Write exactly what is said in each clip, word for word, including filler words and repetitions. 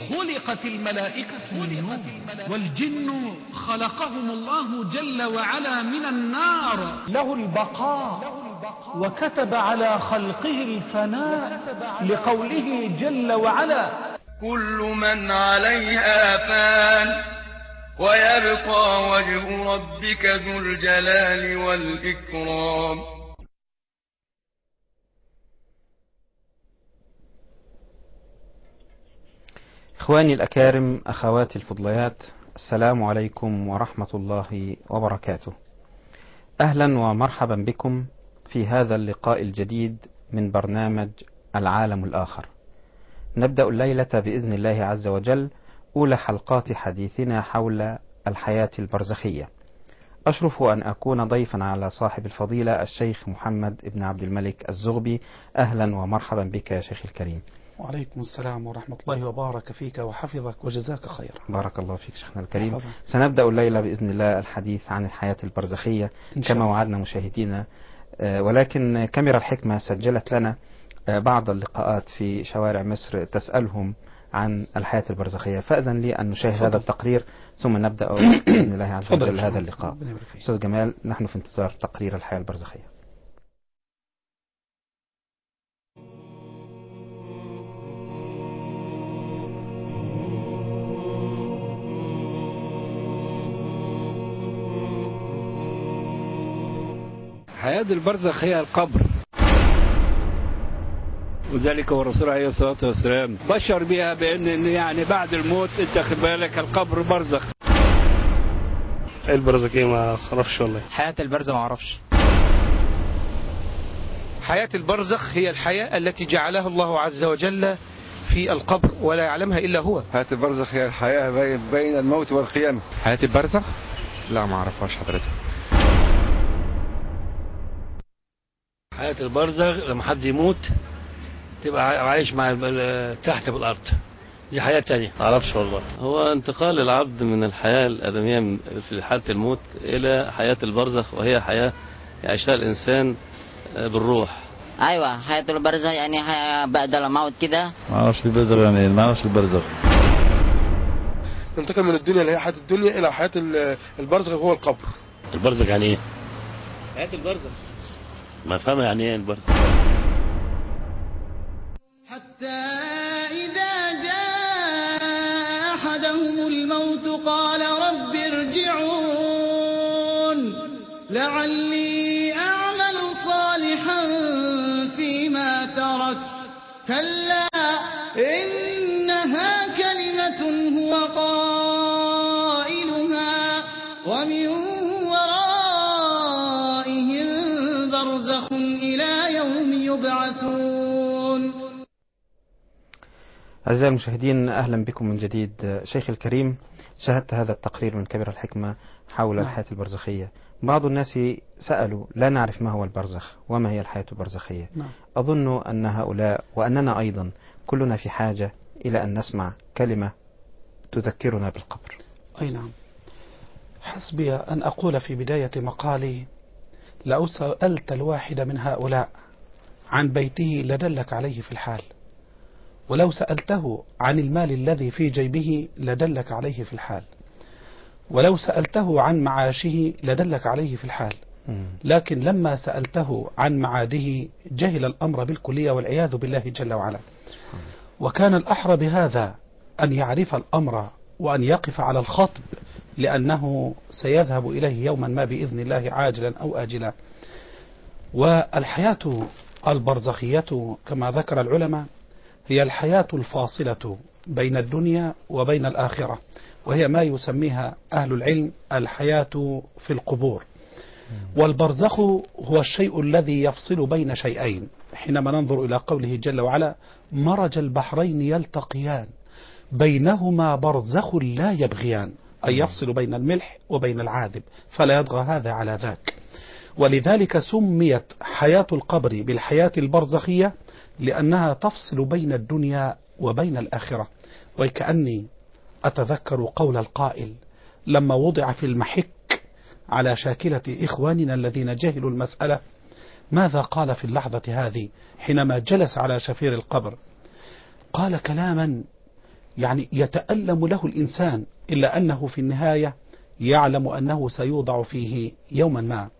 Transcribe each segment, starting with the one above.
خلقت الملائكة من نور، والجن خلقهم الله جل وعلا من النار. له البقاء وكتب على خلقه الفناء لقوله جل وعلا: كل من عليها فان ويبقى وجه ربك ذو الجلال والإكرام. إخواني الأكارم، أخواتي الفضليات، السلام عليكم ورحمة الله وبركاته. أهلا ومرحبا بكم في هذا اللقاء الجديد من برنامج العالم الآخر. نبدأ الليلة بإذن الله عز وجل أولى حلقات حديثنا حول الحياة البرزخية. أشرف أن أكون ضيفا على صاحب الفضيلة الشيخ محمد بن عبد الملك الزغبي. أهلا ومرحبا بك يا شيخ الكريم. وعليكم السلام ورحمة الله وبارك فيك وحفظك وجزاك خير. بارك الله فيك شيخنا الكريم. حفظة. سنبدأ الليلة بإذن الله الحديث عن الحياة البرزخية كما وعدنا مشاهدينا، ولكن كاميرا الحكمة سجلت لنا بعض اللقاءات في شوارع مصر تسألهم عن الحياة البرزخية، فأذن لي أن نشاهد هذا التقرير ثم نبدأ بإذن الله عز وجل هذا اللقاء. أستاذ جمال، نحن في انتظار تقرير الحياة البرزخية. حياة البرزخ هي القبر، وذلك والرسول عليه الصلاة والسلام بشر بها بأن يعني بعد الموت انت خد بالك القبر برزخ. البرزخية ما اعرفش والله. حياة البرزخ ما اعرفش. حياة البرزخ هي الحياة التي جعلها الله عز وجل في القبر ولا يعلمها إلا هو. حياة البرزخ هي الحياة بين الموت والقيامة. حياة البرزخ لا ما اعرفهاش حضرتك. حياة البرزخ لما حد يموت تبقى عايش مع تحت بالأرض، دي حياة تانية. ما اعرفش والله. هو انتقال العبد من الحياة الآدمية في حالة الموت إلى حياة البرزخ، وهي حياة يعيشها الإنسان بالروح. أيوة، حياة البرزخ يعني حياة بعد الموت كده. ما اعرفش البرزخ يعني ما اعرفش البرزخ. ننتقل من الدنيا اللي هي حياة الدنيا إلى حياة البرزخ هو القبر. البرزخ يعني إيه؟ حياة البرزخ ما فهم يعني ايه البرزخ. حتى إذا جاء أحدهم الموت قال رب ارجعون لعلي أعمل صالحا فيما ترك كلا إنها كلمة هو قائلها ومن إلى يوم يبعثون. أعزائي المشاهدين، أهلا بكم من جديد. شيخ الكريم، شاهدت هذا التقرير من كاميرا الحكمة حول نعم. الحياة البرزخية. بعض الناس سألوا لا نعرف ما هو البرزخ وما هي الحياة البرزخية. نعم. أظن أن هؤلاء وأننا أيضا كلنا في حاجة إلى أن نسمع كلمة تذكرنا بالقبر. أي نعم. حسبي أن أقول في بداية مقالي لو سألت الواحد من هؤلاء عن بيته لدلك عليه في الحال، ولو سألته عن المال الذي في جيبه لدلك عليه في الحال، ولو سألته عن معاشه لدلك عليه في الحال. لكن لما سألته عن معاده جهل الأمر بالكلية والعياذ بالله جل وعلا. وكان الأحرى بهذا أن يعرف الأمر وأن يقف على الخطب، لأنه سيذهب إليه يوما ما بإذن الله عاجلا أو آجلا. والحياة البرزخية كما ذكر العلماء هي الحياة الفاصلة بين الدنيا وبين الآخرة، وهي ما يسميها أهل العلم الحياة في القبور. والبرزخ هو الشيء الذي يفصل بين شيئين، حينما ننظر إلى قوله جل وعلا مرج البحرين يلتقيان بينهما برزخ لا يبغيان، أي يفصل بين الملح وبين العاذب فلا يطغى هذا على ذاك. ولذلك سميت حياة القبر بالحياة البرزخية لأنها تفصل بين الدنيا وبين الآخرة. وكأني أتذكر قول القائل لما وضع في المحك على شاكلة إخواننا الذين جهلوا المسألة، ماذا قال في اللحظة هذه حينما جلس على شفير القبر؟ قال كلاما يعني يتألم له الإنسان، إلا أنه في النهاية يعلم أنه سيوضع فيه يوما ما.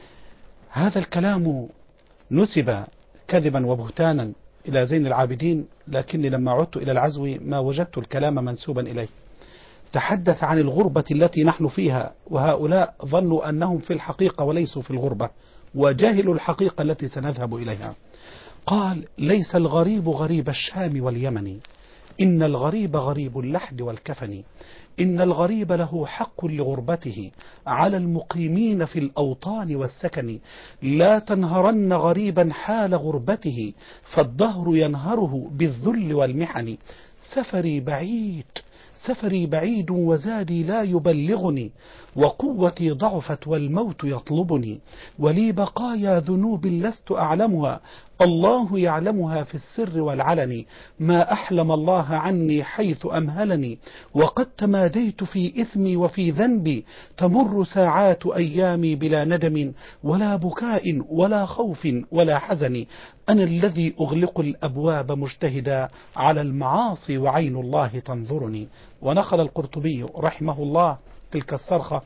هذا الكلام نسب كذبا وبهتانا إلى زين العابدين، لكني لما عدت إلى العزو ما وجدت الكلام منسوبا إليه. تحدث عن الغربة التي نحن فيها، وهؤلاء ظنوا أنهم في الحقيقة وليسوا في الغربة، وجاهلوا الحقيقة التي سنذهب إليها. قال: ليس الغريب غريب الشام واليمن، إن الغريب غريب اللحد والكفن، إن الغريب له حق لغربته على المقيمين في الأوطان والسكن، لا تنهرن غريبا حال غربته، فالدهر ينهره بالذل والمحن. سفري بعيد سفري بعيد وزادي لا يبلغني، وقوتي ضعفت والموت يطلبني، ولي بقايا ذنوب لست أعلمها، الله يعلمها في السر والعلن، ما أحلم الله عني حيث أمهلني، وقد تماديت في إثمي وفي ذنبي، تمر ساعات أيامي بلا ندم ولا بكاء ولا خوف ولا حزن، أنا الذي أغلق الأبواب مجتهدا على المعاصي وعين الله تنظرني. ونقل القرطبي رحمه الله تلك الصرخة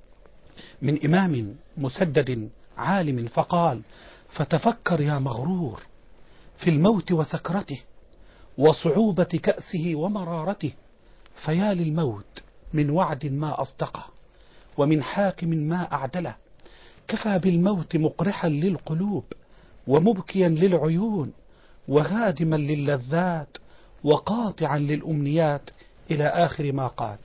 من إمام مسدد عالم فقال: فتفكر يا مغرور في الموت وسكرته وصعوبة كأسه ومرارته، فيا للموت من وعد ما أصدقه ومن حاكم ما أعدله، كفى بالموت مقرحا للقلوب ومبكيا للعيون وهادما للذات وقاطعا للأمنيات، إلى آخر ما قال.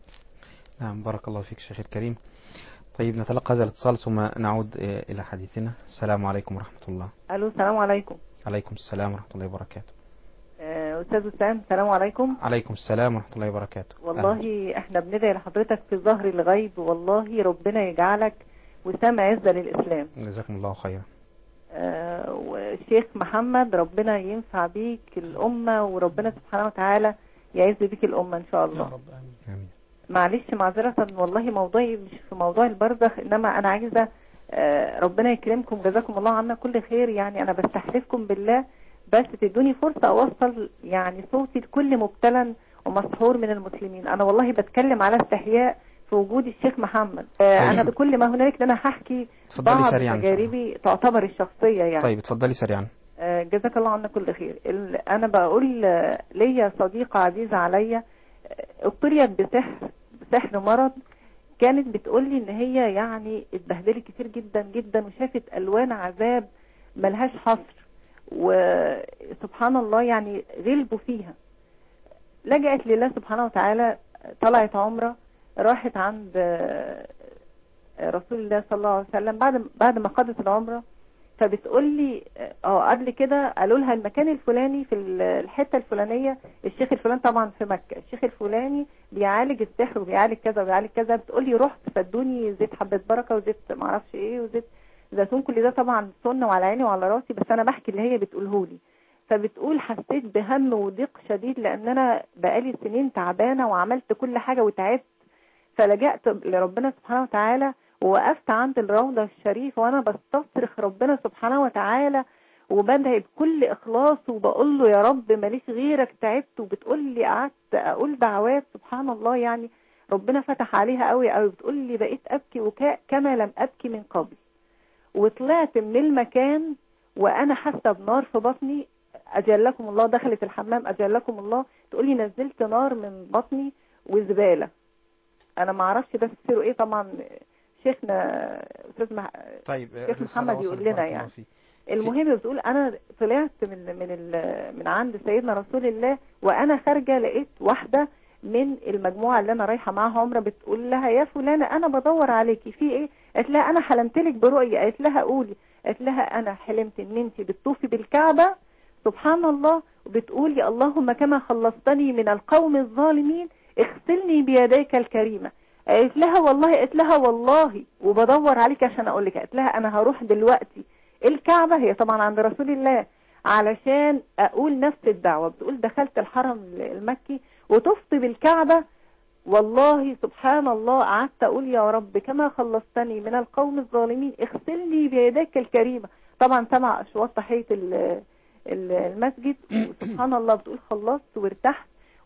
نعم، بارك الله فيك شيخ الكريم. طيب نتلقى هذا الاتصال ثم نعود إلى حديثنا. السلام عليكم ورحمة الله. ألو، السلام عليكم. عليكم السلام ورحمة الله وبركاته. أستاذ وسام، السلام عليكم. عليكم السلام ورحمة الله وبركاته. والله أهلا. احنا بندعي لحضرتك في ظهر الغيب، والله ربنا يجعلك وسام عزة للإسلام. جزاكم الله خيرا. آه والشيخ محمد ربنا ينفع بيك الأمة، وربنا سبحانه وتعالى يعز بيك الأمة إن شاء الله. يا رب آمين. معلش معذرة، والله موضوعي مش في موضوع البرزخ، إنما أنا عايزة آه ربنا يكرمكم، جزاكم الله عنا كل خير. يعني أنا بستحلفكم بالله بس تدوني فرصة أوصل يعني صوتي لكل مبتلى ومسحور من المسلمين. أنا والله بتكلم على استحياء في وجود الشيخ محمد. آه أنا بكل ما هنالك أنا هحكي بعض تجاربي تعتبر الشخصية يعني. طيب اتفضلي سريعا. آه جزاك الله عنا كل خير. أنا بقول آه ليا صديقة عزيزة عليا ابتليت بسحر بسحر مرض، كانت بتقولي ان هي يعني اتبهدلت كتير جدا جدا وشافت الوان عذاب ملهاش حصر، وسبحان الله يعني غلبوا فيها. لجأت لله سبحانه وتعالى، طلعت عمره، راحت عند رسول الله صلى الله عليه وسلم بعد بعد ما قضت العمره، فبتقول لي اه قبل كده قالوا لها المكان الفلاني في الحته الفلانيه، الشيخ الفلاني طبعا في مكه، الشيخ الفلاني بيعالج السحر وبيعالج كذا وبيعالج كذا. بتقول لي رحت فادوني زيت حبه بركه وزيت ما اعرفش ايه وزيت زيتون، كل ده طبعا سنه وعلى عيني وعلى راسي، بس انا بحكي اللي هي بتقوله لي. فبتقول حسيت بهم وضيق شديد لان انا بقالي سنين تعبانه وعملت كل حاجه وتعبت، فلجأت لربنا سبحانه وتعالى ووقفت عند الروضة الشريفة وانا بستصرخ ربنا سبحانه وتعالى وبدعي بكل اخلاص وبقول له يا رب ماليش غيرك تعبت. وبتقول لي قعدت اقول دعوات سبحان الله يعني ربنا فتح عليها قوي قوي. بتقول لي بقيت ابكي وكاء كما لم ابكي من قبل، وطلعت من المكان وانا حاسه بنار في بطني، اجلكم الله، دخلت الحمام اجلكم الله. تقول لي نزلت نار من بطني وزباله، انا ما اعرفش ده تفسيره ايه طبعا، شيخنا استاذ مح... طيب شيخ محمد يقول لنا يعني. المهم بتقول انا طلعت من من ال... من عند سيدنا رسول الله وانا خارجه لقيت واحده من المجموعه اللي انا رايحه معاها عمره، بتقول لها يا فلانه انا بدور عليكي في ايه؟ قالت لها انا حلمت لك برؤيه. قالت لها قولي. قالت لها انا حلمت ان انت بتطوفي بالكعبه سبحان الله وبتقولي اللهم كما خلصتني من القوم الظالمين اغسلني بيديك الكريمه. قالت لها والله قالت لها والله وبدور عليك عشان اقول لك. قالت لها انا هروح دلوقتي الكعبه، هي طبعا عند رسول الله، علشان اقول نفس الدعوه. بتقول دخلت الحرم المكي وطفت بالكعبه، والله سبحان الله قعدت اقول يا رب كما خلصتني من القوم الظالمين اغسلني بيديك الكريمه. طبعا سمع اشواط تحيه المسجد وسبحان الله. بتقول خلصت وارتحت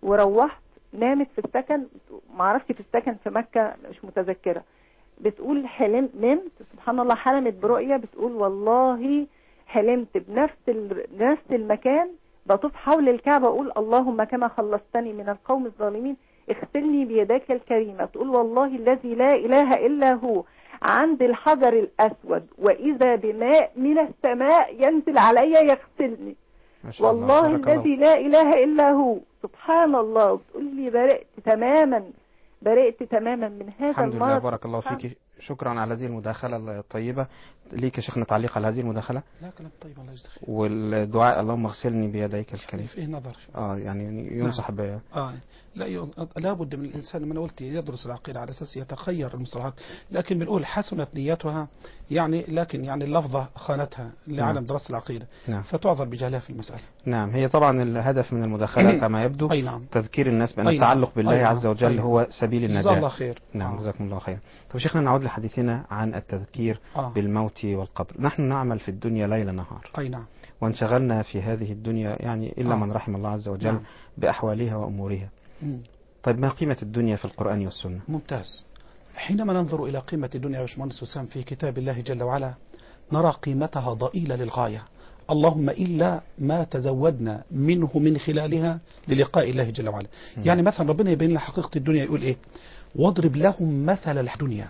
وروحت نامت في السكن، معرفش في السكن في مكة مش متذكرة، بتقول حلم نمت سبحان الله حلمت برؤية بتقول والله حلمت بنفس ال... نفس المكان بطوف حول الكعبة أقول اللهم كما خلصتني من القوم الظالمين اغسلني بيديك الكريمة. تقول والله الذي لا إله إلا هو عند الحجر الأسود وإذا بماء من السماء ينزل علي يغسلني والله الذي لا إله إلا هو سبحان الله. بتقول لي برئت تماما برئت تماما من هذا الحمد المرض. لله بارك الله فيك. شكرا على هذه المداخلة الطيبة. ليك يا شيخنا تعليق على هذه المداخلة؟ لا كلام طيب الله يجزاك خير. والدعاء اللهم اغسلني بيديك الكريم فيه نظر اه يعني ينصح نعم. ب اه لا ي... لابد من الانسان من قلت يدرس العقيدة على اساس يتخير المصطلحات، لكن بنقول حسنت نيتها يعني، لكن يعني اللفظة خانتها لعدم نعم. دراسة العقيدة نعم. فتعذر بجهلها في المسألة. نعم هي طبعا الهدف من المداخلة كما يبدو أي نعم. تذكير الناس بأن أي نعم. التعلق بالله أي نعم. عز وجل أي هو سبيل النجاة. جزاه الله خير. نعم آه. جزاكم الله خير. طب شيخنا نعود لحديثنا عن التذكير آه. بالموت والقبر. نحن نعمل في الدنيا ليل نهار. أي نعم. وانشغلنا في هذه الدنيا يعني إلا آه. من رحم الله عز وجل نعم. بأحوالها وأمورها. مم. طيب ما قيمة الدنيا في القرآن والسنة؟ ممتاز. حينما ننظر إلى قيمة الدنيا يا باشمهندس وسام في كتاب الله جل وعلا نرى قيمتها ضئيلة للغاية، اللهم إلا ما تزودنا منه من خلالها للقاء الله جل وعلا. م. يعني مثلا ربنا يبين لنا حقيقة الدنيا يقول إيه؟ واضرب لهم مثل الدنيا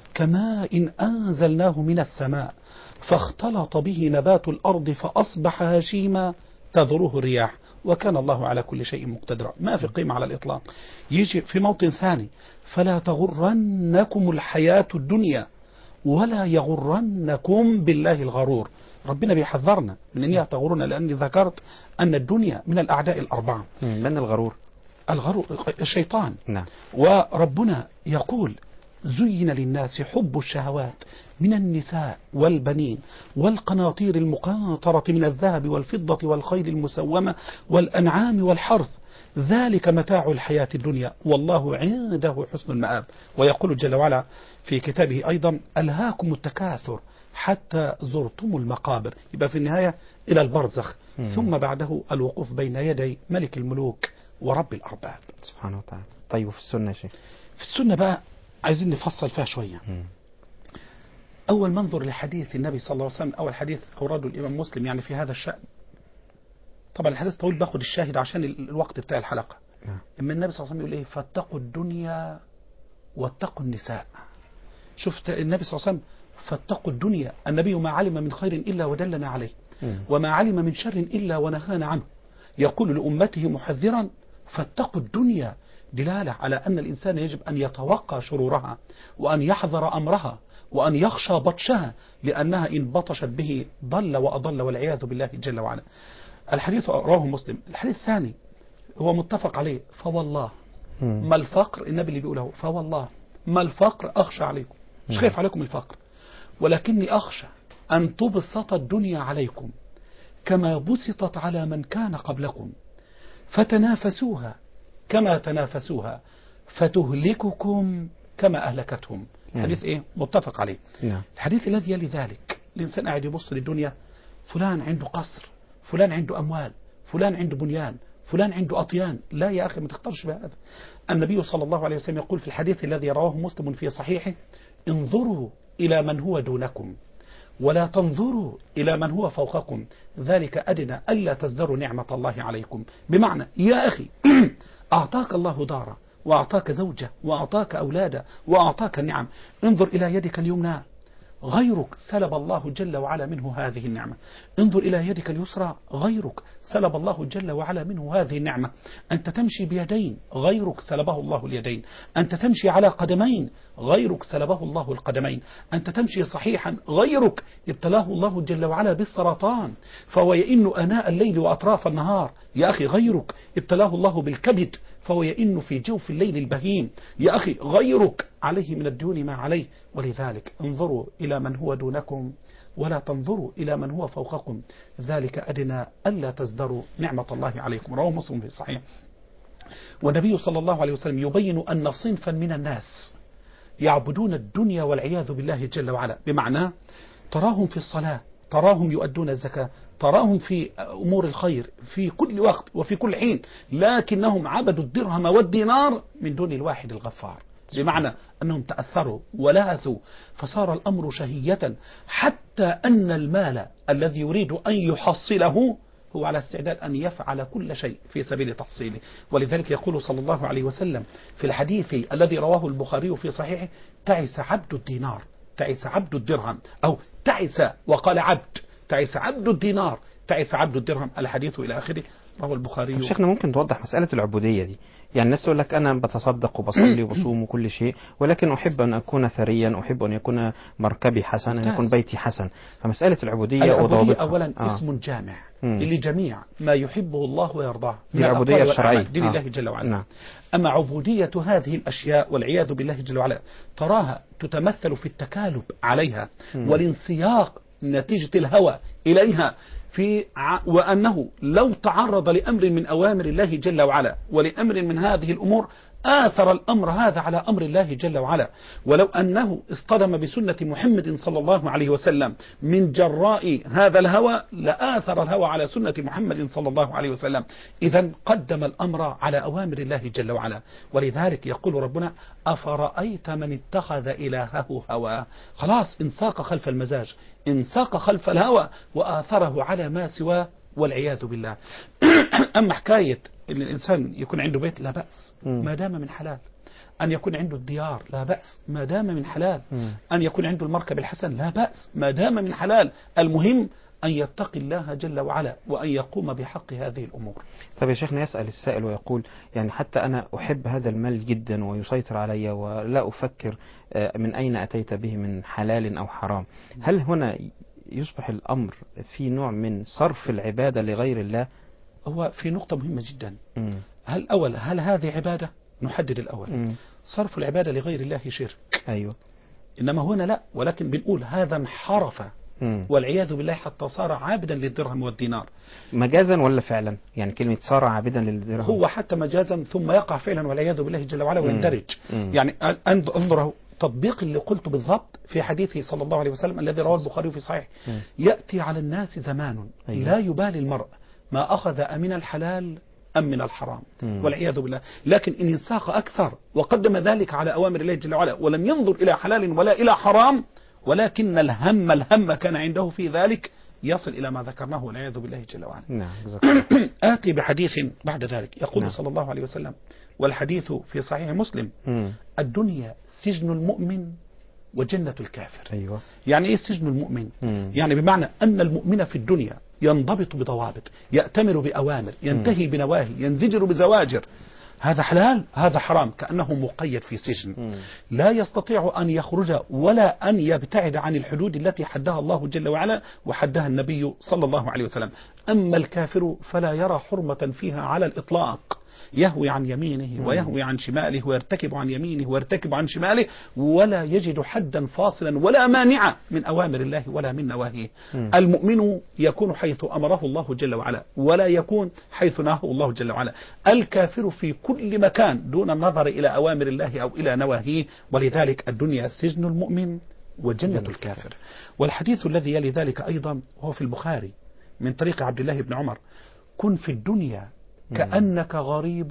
كماء إن أنزلناه من السماء فاختلط به نبات الأرض فأصبح هشيما تذروه الرياح وكان الله على كل شيء مقتدرا. ما في قيمة على الإطلاق. يجي في موطن ثاني فلا تغرنكم الحياة الدنيا ولا يغرنكم بالله الغرور. ربنا بيحذرنا من أن تغرنا، لأني ذكرت أن الدنيا من الأعداء الأربعة. من الغرور؟ الغرور الشيطان. نعم. وربنا يقول زين للناس حب الشهوات من النساء والبنين والقناطير المقنطرة من الذهب والفضة والخيل المسومة والأنعام والحرث ذلك متاع الحياة الدنيا والله عنده حسن المآب. ويقول جل وعلا في كتابه أيضا ألهاكم التكاثر حتى زرتم المقابر. يبقى في النهاية إلى البرزخ م. ثم بعده الوقوف بين يدي ملك الملوك ورب الأرباب سبحانه وتعالى. طيب في السنة شيء؟ في السنة بقى عايزين نفصل فيها شوية. م. أول منظر لحديث النبي صلى الله عليه وسلم، أول حديث أورده الإمام مسلم يعني في هذا الشأن. طبعا الحديث طويل باخد الشاهد عشان الوقت بتاع الحلقة. إما النبي صلى الله عليه وسلم يقول إيه؟ فاتقوا الدنيا واتقوا النساء. شفت النبي صلى الله عليه وسلم فاتقوا الدنيا، النبي ما علم من خير إلا ودلنا عليه وما علم من شر إلا ونهانا عنه. يقول لأمته محذرا فاتقوا الدنيا، دلالة على أن الإنسان يجب أن يتوقع شرورها وأن يحذر أمرها وأن يخشى بطشها، لأنها إن بطشت به ضل وأضل والعياذ بالله جل وعلا. الحديث رواه مسلم. الحديث الثاني هو متفق عليه، فوالله ما الفقر، النبي اللي بيقوله فوالله ما الفقر أخشى عليكم، مش خايف عليكم الفقر، ولكني أخشى أن تبسط الدنيا عليكم كما بسطت على من كان قبلكم فتنافسوها كما تنافسوها فتهلككم كما أهلكتهم. حديث إيه؟ متفق عليه. الحديث الذي يلي ذلك الإنسان قاعد يبص للدنيا، فلان عنده قصر، فلان عنده أموال، فلان عنده بنيان، فلان عنده أطيان. لا يا أخي ما تختارش بهذا. النبي صلى الله عليه وسلم يقول في الحديث الذي رواه مسلم في صحيحه انظروا إلى من هو دونكم ولا تنظروا إلى من هو فوقكم ذلك أدنى ألا تزدروا نعمة الله عليكم. بمعنى يا أخي أعطاك الله دارا وأعطاك زوجة وأعطاك أولادا وأعطاك النعم، انظر إلى يدك اليمنى غيرك سلب الله جل وعلا منه هذه النعمة، انظر إلى يدك اليسرى غيرك سلب الله جل وعلا منه هذه النعمة، أنت تمشي بيدين غيرك سلبه الله اليدين، أنت تمشي على قدمين غيرك سلبه الله القدمين، أنت تمشي صحيحا غيرك ابتلاه الله جل وعلا بالسرطان فهو يئن آناء الليل وأطراف النهار. يا أخي غيرك ابتلاه الله بالكبد فهو يئن في جوف الليل البهيم. يا أخي غيرك عليه من الديون ما عليه. ولذلك انظروا إلى من هو دونكم ولا تنظروا إلى من هو فوقكم ذلك أدنى ألا تزدروا نعمة الله عليكم. رواه مسلم في صحيح. والنبي صلى الله عليه وسلم يبين أن صنفا من الناس يعبدون الدنيا والعياذ بالله جل وعلا، بمعنى تراهم في الصلاة، تراهم يؤدون الزكاة، تراهم في أمور الخير في كل وقت وفي كل حين، لكنهم عبدوا الدرهم والدينار من دون الواحد الغفار، بمعنى أنهم تأثروا ولهثوا، فصار الأمر شهية، حتى أن المال الذي يريد أن يحصله هو على استعداد أن يفعل كل شيء في سبيل تحصيله. ولذلك يقول صلى الله عليه وسلم في الحديث الذي رواه البخاري في صحيحه: تعس عبد الدينار، تعس عبد الدرهم، أو تعس وقال عبد، تعس عبد الدينار، تعس عبد الدرهم، الحديث إلى آخره، رواه البخاري. شيخنا ممكن توضح مسألة العبودية دي؟ يعني الناس تقول لك أنا بتصدق وبصلي وبصوم وكل شيء، ولكن أحب أن أكون ثريا، أحب أن يكون مركبي حسن، أن يكون بيتي حسن. فمسألة العبودية وضوابطها أولا آه. اسم جامع لجميع ما يحبه الله ويرضاه من العبودية الشرعية دين آه. الله جل وعلا. نعم. أما عبودية هذه الأشياء والعياذ بالله جل وعلا تراها تتمثل في التكالب عليها م. والانسياق نتيجة الهوى إليها، في ع... وأنه لو تعرض لأمر من أوامر الله جل وعلا ولأمر من هذه الأمور آثر الأمر هذا على أمر الله جل وعلا، ولو أنه اصطدم بسنة محمد صلى الله عليه وسلم من جراء هذا الهوى لآثر الهوى على سنة محمد صلى الله عليه وسلم. إذن قدم الأمر على أوامر الله جل وعلا. ولذلك يقول ربنا: أفرأيت من اتخذ إلهه هواه. خلاص انساق خلف المزاج، انساق خلف الهوى وآثره على ما سواه والعياذ بالله. أما حكاية أن الإنسان يكون عنده بيت لا بأس ما دام من حلال، أن يكون عنده الديار لا بأس ما دام من حلال، أن يكون عنده المركب الحسن لا بأس ما دام من حلال، المهم أن يتقي الله جل وعلا وأن يقوم بحق هذه الأمور. طب يا شيخنا، يسأل السائل ويقول: يعني حتى أنا أحب هذا المال جدا ويسيطر علي ولا أفكر من أين أتيت به من حلال أو حرام، هل هنا يصبح الأمر في نوع من صرف العبادة لغير الله؟ هو في نقطة مهمة جدا. م. هل أول هل هذه عبادة؟ نحدد الأول. م. صرف العبادة لغير الله شرك. أيوة. إنما هنا لا، ولكن بنقول هذا انحرف والعياذ بالله حتى صار عابدا للدرهم والدينار. مجازا ولا فعلا؟ يعني كلمة صار عابدا للدرهم هو حتى مجازا ثم يقع فعلا والعياذ بالله جل وعلا ويندرج. م. يعني انظروا تطبيق اللي قلته بالضبط في حديثه صلى الله عليه وسلم الذي رواه البخاري في صحيح: يأتي على الناس زمان أيوة. لا يبالي المرء ما أخذ أمن الحلال أم من الحرام م. والعياذ بالله، لكن إن انساق أكثر وقدم ذلك على أوامر الله جل وعلا ولم ينظر إلى حلال ولا إلى حرام، ولكن الهم الهم كان عنده في ذلك، يصل إلى ما ذكرناه والعياذ بالله جل وعلا. نعم. آتي بحديث بعد ذلك يقول نعم. صلى الله عليه وسلم، والحديث في صحيح مسلم: م. الدنيا سجن المؤمن وجنة الكافر. أيوة. يعني إيه سجن المؤمن؟ م. يعني بمعنى أن المؤمن في الدنيا ينضبط بضوابط، يأتمر بأوامر، ينتهي م. بنواهي، ينزجر بزواجر، هذا حلال هذا حرام، كأنه مقيد في سجن م. لا يستطيع أن يخرج ولا أن يبتعد عن الحدود التي حدها الله جل وعلا وحدها النبي صلى الله عليه وسلم. أما الكافر فلا يرى حرمة فيها على الإطلاق، يهوي عن يمينه ويهوي عن شماله ويرتكب عن يمينه ويرتكب عن شماله، ولا يجد حدا فاصلا ولا مانعا من أوامر الله ولا من نواهيه. المؤمن يكون حيث أمره الله جل وعلا ولا يكون حيث نهاه الله جل وعلا. الكافر في كل مكان دون النظر إلى أوامر الله أو إلى نواهيه. ولذلك الدنيا سجن المؤمن وجنة الكافر. والحديث الذي يلي ذلك أيضا هو في البخاري من طريق عبد الله بن عمر: كن في الدنيا كأنك غريب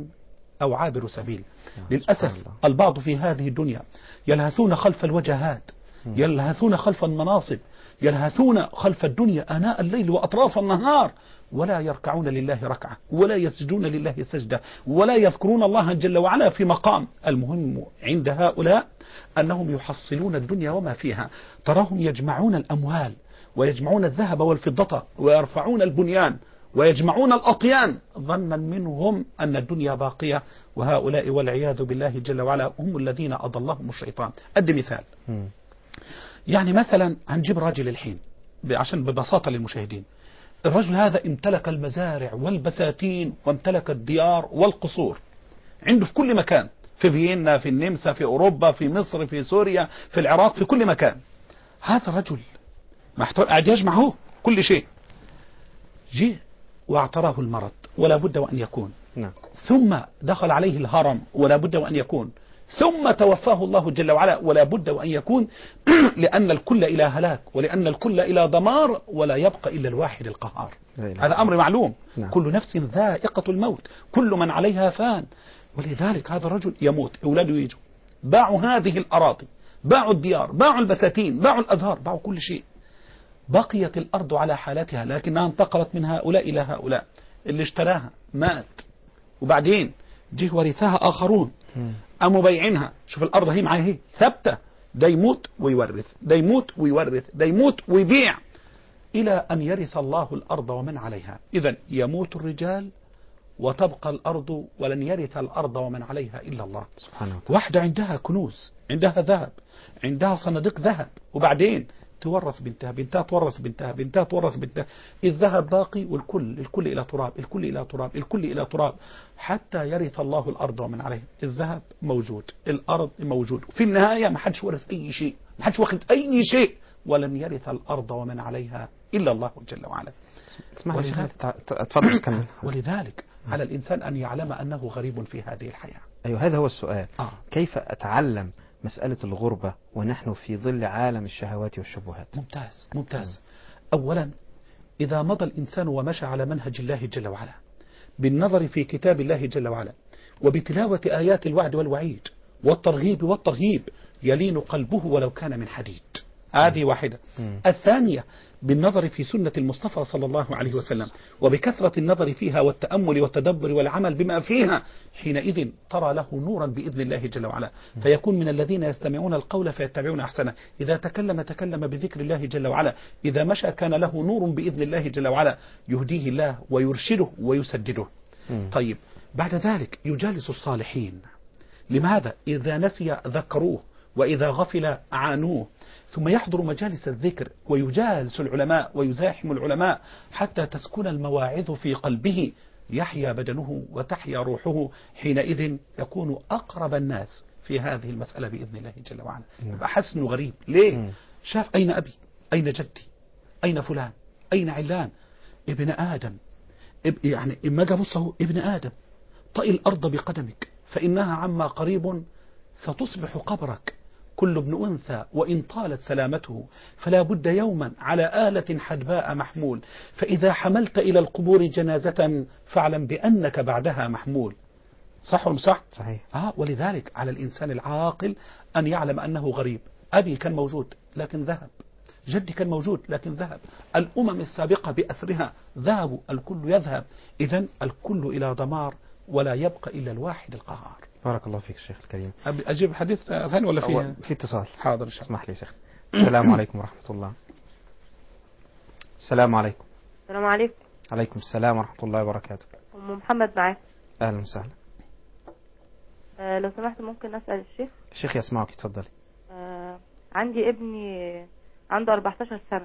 أو عابر سبيل. للأسف البعض في هذه الدنيا يلهثون خلف الوجهات، يلهثون خلف المناصب، يلهثون خلف الدنيا آناء الليل وأطراف النهار، ولا يركعون لله ركعة ولا يسجدون لله سجدة ولا يذكرون الله جل وعلا في مقام. المهم عند هؤلاء أنهم يحصلون الدنيا وما فيها، تراهم يجمعون الأموال ويجمعون الذهب والفضة ويرفعون البنيان ويجمعون الأطيان ظنا منهم أن الدنيا باقية، وهؤلاء والعياذ بالله جل وعلا هم الذين أضلهم الشيطان. أدي مثال، يعني مثلا هنجيب راجل الحين عشان ببساطة للمشاهدين. الرجل هذا امتلك المزارع والبساتين وامتلك الديار والقصور، عنده في كل مكان، في فيينا، في النمسا، في أوروبا، في مصر، في سوريا، في العراق، في كل مكان. هذا الرجل محتاج قاعد يجمع هو كل شيء، جه واعتراه المرض ولا بد وأن يكون، نعم. ثم دخل عليه الهرم ولا بد وأن يكون، ثم توفاه الله جل وعلا، ولا بد وأن يكون لأن الكل إلى هلاك، ولأن الكل إلى دمار، ولا يبقى إلا الواحد القهار. هذا أمر معلوم. نعم. كل نفس ذائقة الموت، كل من عليها فان. ولذلك هذا الرجل يموت، أولاده يجوا، باعوا هذه الأراضي، باعوا الديار، باعوا البساتين، باعوا الأزهار، باعوا كل شيء. بقيت الأرض على حالتها، لكنها انتقلت من هؤلاء إلى هؤلاء. اللي اشتراها مات، وبعدين جه ورثها آخرون قاموا بيعينها. شوف الأرض هي معاها هي ثابتة، ده يموت ويورث، ده يموت ويورث، ده يموت ويبيع، إلى أن يرث الله الأرض ومن عليها. إذن يموت الرجال وتبقى الأرض، ولن يرث الأرض ومن عليها إلا الله سبحانه وتعالى. واحدة عندها كنوز، عندها ذهب، عندها صناديق ذهب، وبعدين تورث بنتها، بنتها تورث بنتها، بنتها تورث بنتها، الذهب باقي، والكل الكل إلى تراب، الكل إلى تراب، الكل إلى تراب، حتى يرث الله الأرض ومن عليها. الذهب موجود، الأرض موجود، في النهاية ما حدش ورث أي شيء، ما حدش واخد أي شيء، ولن يرث الأرض ومن عليها إلا الله جل وعلا. ولذلك, اتفضل كمل. ولذلك على الإنسان أن يعلم أنه غريب في هذه الحياة. أيوه، هذا هو السؤال. آه. كيف أتعلم مسألة الغربة ونحن في ظل عالم الشهوات والشبهات؟ ممتاز ممتاز. أولا، إذا مضى الإنسان ومشى على منهج الله جل وعلا بالنظر في كتاب الله جل وعلا وبتلاوة آيات الوعد والوعيد والترغيب والترهيب، يلين قلبه ولو كان من حديد. هذه واحدة. الثانية، بالنظر في سنة المصطفى صلى الله عليه وسلم وبكثرة النظر فيها والتأمل والتدبر والعمل بما فيها، حينئذ ترى له نورا بإذن الله جل وعلا، فيكون من الذين يستمعون القول فيتبعون أحسنه. إذا تكلم تكلم بذكر الله جل وعلا، إذا مشى كان له نور بإذن الله جل وعلا، يهديه الله ويرشده ويسدده. طيب، بعد ذلك يجالس الصالحين. لماذا؟ إذا نسي ذكروه، وإذا غفل عانوه. ثم يحضر مجالس الذكر ويجالس العلماء ويزاحم العلماء حتى تسكن المواعظ في قلبه، يحيا بدنه وتحيا روحه، حينئذ يكون أقرب الناس في هذه المسألة بإذن الله جل وعلا. يبقى حسن غريب. ليه؟ شاف أين أبي، أين جدي، أين فلان، أين علان. ابن آدم، يعني إما جابصه ابن آدم، طئ الأرض بقدمك فإنها عما قريب ستصبح قبرك. كل ابن أنثى وإن طالت سلامته، فلا بد يوما على آلة حدباء محمول، فإذا حملت إلى القبور جنازة فاعلم بأنك بعدها محمول. صح ولا صح؟ صحيح. آه ولذلك على الإنسان العاقل أن يعلم أنه غريب. أبي كان موجود لكن ذهب، جدي كان موجود لكن ذهب، الأمم السابقة بأسرها ذهبوا، الكل يذهب. إذن الكل إلى دمار، ولا يبقى إلا الواحد القهار. بارك الله فيك شيخ الكريم. أجيب حديث ثاني ولا فيه؟ في اتصال. حاضر شيخ. اسمح لي شيخ. السلام عليكم ورحمة الله. السلام عليكم. السلام عليكم. عليكم السلام ورحمة الله وبركاته. أم محمد معاك. أهلا وسهلا. أه لو سمحت ممكن أسأل الشيخ؟ الشيخ يسمعك، اتفضلي. أه عندي ابني عنده أربعتاشر سنة.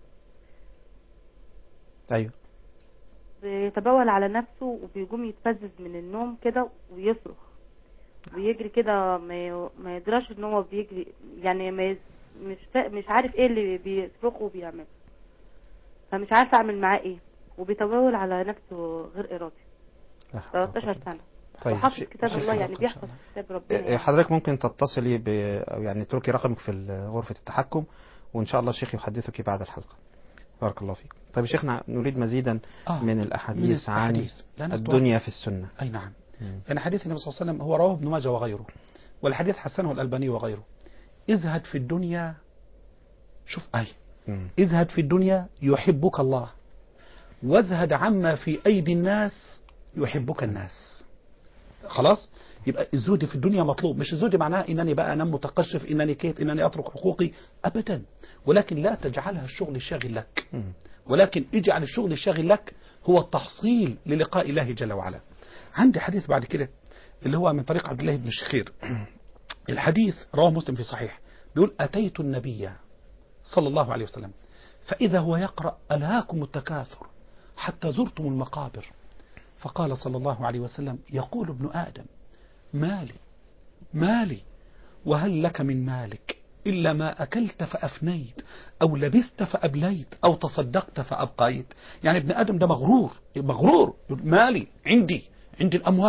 أيوه. بيتبول على نفسه وبيقوم يتفزز من النوم كده ويصرخ ويجري كده، ما ما يدراش ان هو بيجري، يعني ما يز... مش فا... مش عارف ايه اللي بيصرخه وبيعمله، فمش عارفه اعمل معاه ايه، وبيتبول على نفسه غير ارادي. تلتاشر سنة. طيب، وحافظ كتاب الله، يعني بيحفظ كتاب ربنا. يعني. حضرتك ممكن تتصلي ب... أو يعني تركي رقمك في غرفة التحكم، وإن شاء الله الشيخ يحدثك بعد الحلقة. بارك الله فيك. طيب شيخنا، نريد مزيدا آه من الأحاديث من عن الدنيا في السنة. أي نعم. كان حديث النبي صلى الله عليه وسلم هو رواه ابن ماجه وغيره، والحديث حسنه الألباني وغيره. ازهد في الدنيا، شوف أي مم. ازهد في الدنيا يحبك الله، وازهد عما في أيدي الناس يحبك الناس. خلاص، يبقى الزهد في الدنيا مطلوب. مش الزهد معناه انني بقى انام متقشف، انني كيت، انني اترك حقوقي، ابدا، ولكن لا تجعلها الشغل الشاغل لك، ولكن اجعل الشغل الشاغل لك هو التحصيل للقاء الله جل وعلا. عندي حديث بعد كده اللي هو من طريق عبد الله بن الشخير. الحديث رواه مسلم في صحيح، بيقول أتيت النبي صلى الله عليه وسلم فإذا هو يقرأ ألهاكم التكاثر حتى زرتم المقابر، فقال صلى الله عليه وسلم يقول ابن آدم مالي مالي وهل لك من مالك إلا ما أكلت فأفنيت أو لبست فأبليت أو تصدقت فأبقيت. يعني ابن آدم ده مغرور مغرور، مالي عندي عندي الأموال،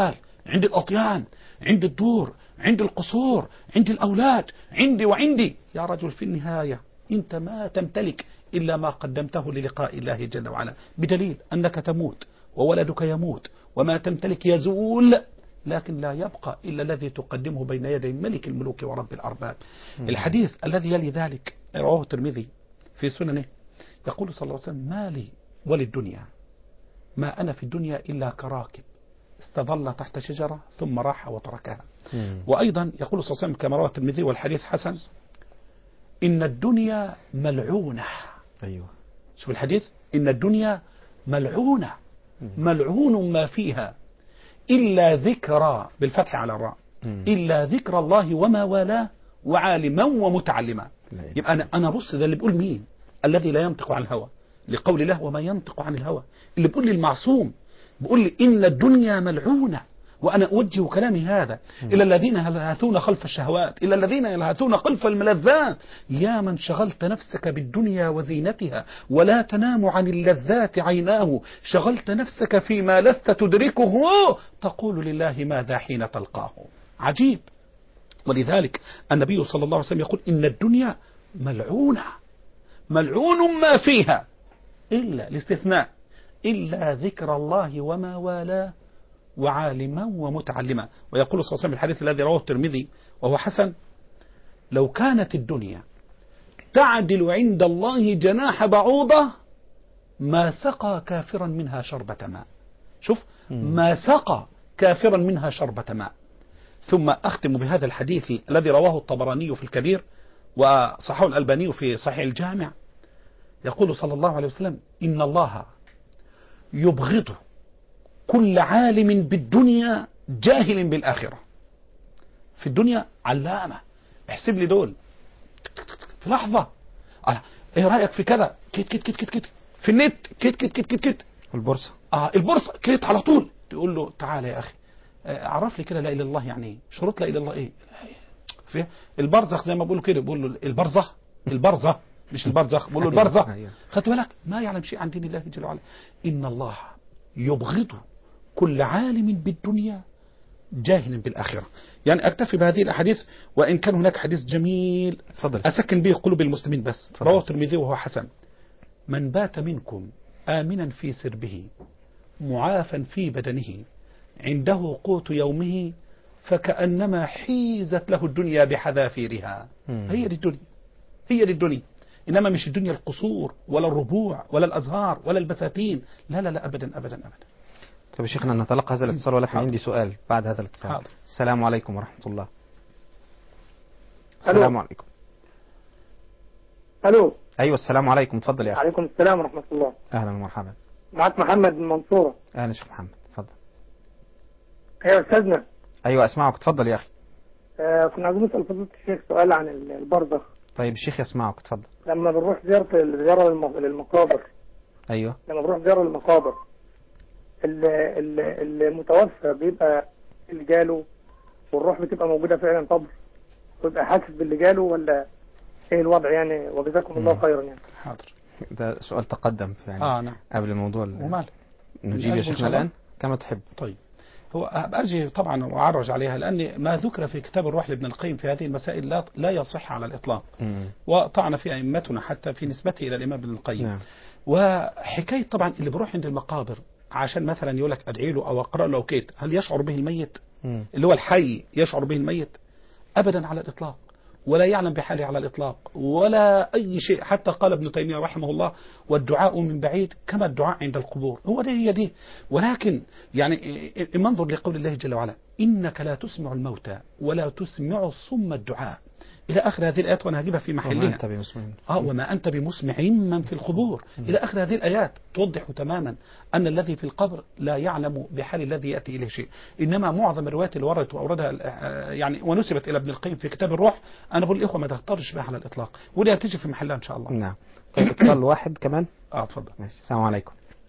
عندي الأطيان، عندي الدور، عندي القصور، عندي الأولاد، عندي وعندي. يا رجل في النهاية أنت ما تمتلك إلا ما قدمته للقاء الله جل وعلا، بدليل أنك تموت وولدك يموت وما تمتلك يزول، لكن لا يبقى إلا الذي تقدمه بين يدي ملك الملوك ورب الأرباب. الحديث الذي يلي ذلك رواه الترمذي في سننه، يقول صلى الله عليه وسلم: ما لي وللدنيا، ما أنا في الدنيا إلا كراكب استظل تحت شجرة ثم راح وتركها. مم. وأيضا يقول صلى الله عليه وسلم كما رواه الترمذي والحديث حسن: إن الدنيا ملعونة. أيوة. شوف الحديث: إن الدنيا ملعونة، ملعون ما فيها إلا ذكرى، بالفتح على الراء، إلا ذكر الله وما والاه وعالما ومتعلما. يبقى أنا أنا بص، ده اللي بيقول مين؟ الذي لا ينطق عن الهوى، لقول الله وما ينطق عن الهوى. اللي بيقول لي المعصوم، بيقول لي إن الدنيا ملعونة، وأنا أوجه كلامي هذا إلى الذين يلهثون خلف الشهوات، إلى الذين يلهثون خلف الملذات. يا من شغلت نفسك بالدنيا وزينتها ولا تنام عن اللذات عيناه، شغلت نفسك فيما لست تدركه، تقول لله ماذا حين تلقاه. عجيب. ولذلك النبي صلى الله عليه وسلم يقول: إن الدنيا ملعونة، ملعون ما فيها إلا الاستثناء إلا ذكر الله وما والاه وعالما ومتعلما. ويقول صلى الله عليه وسلم الحديث الذي رواه الترمذي وهو حسن: لو كانت الدنيا تعدل عند الله جناح بعوضة ما سقى كافرا منها شربة ماء. شوف، ما سقى كافرا منها شربة ماء. ثم أختم بهذا الحديث الذي رواه الطبراني في الكبير وصححه الألباني في صحيح الجامع. يقول صلى الله عليه وسلم: إن الله يبغض كل عالم بالدنيا جاهل بالآخرة. في الدنيا علامة، احسب لي دول في لحظة، ايه رأيك في كذا، كت كت كت كت كت في النت، كت كت كت كت كت البورصة، اه البورصة كت على طول. تقول له: تعالى يا أخي عرف لي كده لا إله إلا الله يعني ايه، شروط لا إله إلا الله ايه. في البرزخ زي ما بيقولوا كده، بيقول له البرزخ، البرزخ مش البرزخ، بيقول له البرزخ. خدت بالك؟ ما يعلم شيء عن دين الله جل وعلا. إن الله يبغض كل عالم بالدنيا جاهل بالآخرة. يعني أكتفي بهذه الأحاديث، وإن كان هناك حديث جميل فضل. أسكن به قلوب المسلمين بس، رواه الترمذي وهو حسن: من بات منكم آمنا في سربه معافا في بدنه عنده قوت يومه فكأنما حيزت له الدنيا بحذافيرها. هي دي الدنيا، هي دي الدنيا. إنما مش الدنيا القصور ولا الربوع ولا الأزهار ولا البساتين، لا لا لا أبدا أبدا أبدا. طب يا شيخنا نتلقى هذا الاتصال، ولكن عندي سؤال بعد هذا الاتصال. حاضر. السلام عليكم ورحمة الله. السلام عليكم. الو. ايوه السلام عليكم، اتفضل يا اخي. وعليكم السلام ورحمة الله. اهلا ومرحبا. معك محمد من المنصورة. اهلا شيخ محمد، اتفضل. ايوه استاذنا. ايوه اسمعك، اتفضل يا اخي. آه كنا عايزين نسأل فضيلة الشيخ سؤال عن البرزخ. طيب الشيخ يسمعك، اتفضل. لما بنروح زيارة زيارة للمقابر. ايوه. لما بنروح زيارة للمقابر، المتوفى بيبقى اللي جاله والروح بتبقى موجودة فعلا قبر، ويبقى حاسس باللي جاله، ولا ايه الوضع يعني؟ وجزاكم الله خيرا يعني. حاضر. ده سؤال تقدم يعني آه نعم. قبل الموضوع. ومال نجيب يا شيخنا الآن كما تحب. طيب هو أرجي طبعا وأعرج عليها، لأن ما ذكر في كتاب الروح لابن القيم في هذه المسائل لا لا يصح على الإطلاق، مم. وطعن في أئمتنا حتى في نسبته إلى الإمام ابن القيم. نعم. وحكاية طبعا اللي بروح عند المقابر عشان مثلا يقول لك أدعي له أو أقرأ له كيت، هل يشعر به الميت؟ مم. اللي هو الحي يشعر به الميت؟ أبدا على الإطلاق، ولا يعلم بحاله على الإطلاق ولا أي شيء. حتى قال ابن تيمية رحمه الله: والدعاء من بعيد كما الدعاء عند القبور. هو ده هي دي. ولكن يعني منظر لقول الله جل وعلا: إنك لا تسمع الموتى ولا تسمع الصم الدعاء، إلى آخر هذه الآيات، وأنا هجيبها في محلها. وما أنت بمسمع آه وما أنت بمسمع من في القبور، إلى آخر هذه الآيات توضح تماما أن الذي في القبر لا يعلم بحال الذي يأتي إليه شيء. إنما معظم الروايات اللي وردت وأوردها يعني ونسبت إلى ابن القيم في كتاب الروح، أنا بقول الإخوة ما تختارش بها على الإطلاق، ودي هتيجي في محلها إن شاء الله. نعم. طيب اتصال واحد كمان. آه اتفضل. ماشي. السلام عليكم.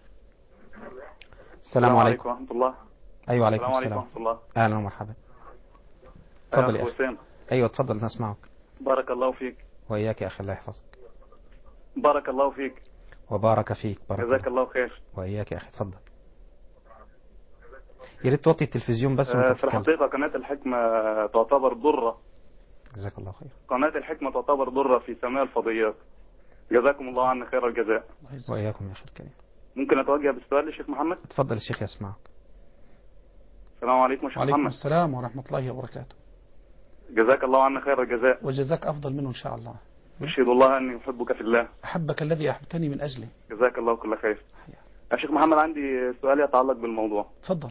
السلام عليكم ورحمة الله. أيوة عليكم السلام. السلام ورحمة الله. أهلا ومرحبا. اتفضل يا أخي. حسين. أيوة اتفضل نسمعك. بارك الله فيك. وإياك يا أخي، الله يحفظك. بارك الله فيك. وبارك فيك. بارك جزاك الله خير. وإياك يا أخي، اتفضل. يا ريت توطي التلفزيون بس آه، وانت في بتتكلم. الحقيقة قناة الحكمة تعتبر ضرة، جزاك الله خير. قناة الحكمة تعتبر ضرة في سماء الفضائيات. جزاكم الله عنا خير الجزاء. وإياكم يا أخي الكريم. ممكن أتوجه بالسؤال للشيخ محمد؟ اتفضل الشيخ يسمعك. السلام عليكم شيخ وعليكم محمد. السلام ورحمة الله وبركاته. جزاك الله عنا خير الجزاء. وجزاك أفضل منه إن شاء الله. أشهد الله أني أحبك في الله. أحبك الذي أحببتني من أجله. جزاك الله كل خير. يا شيخ محمد عندي سؤال يتعلق بالموضوع. تفضل.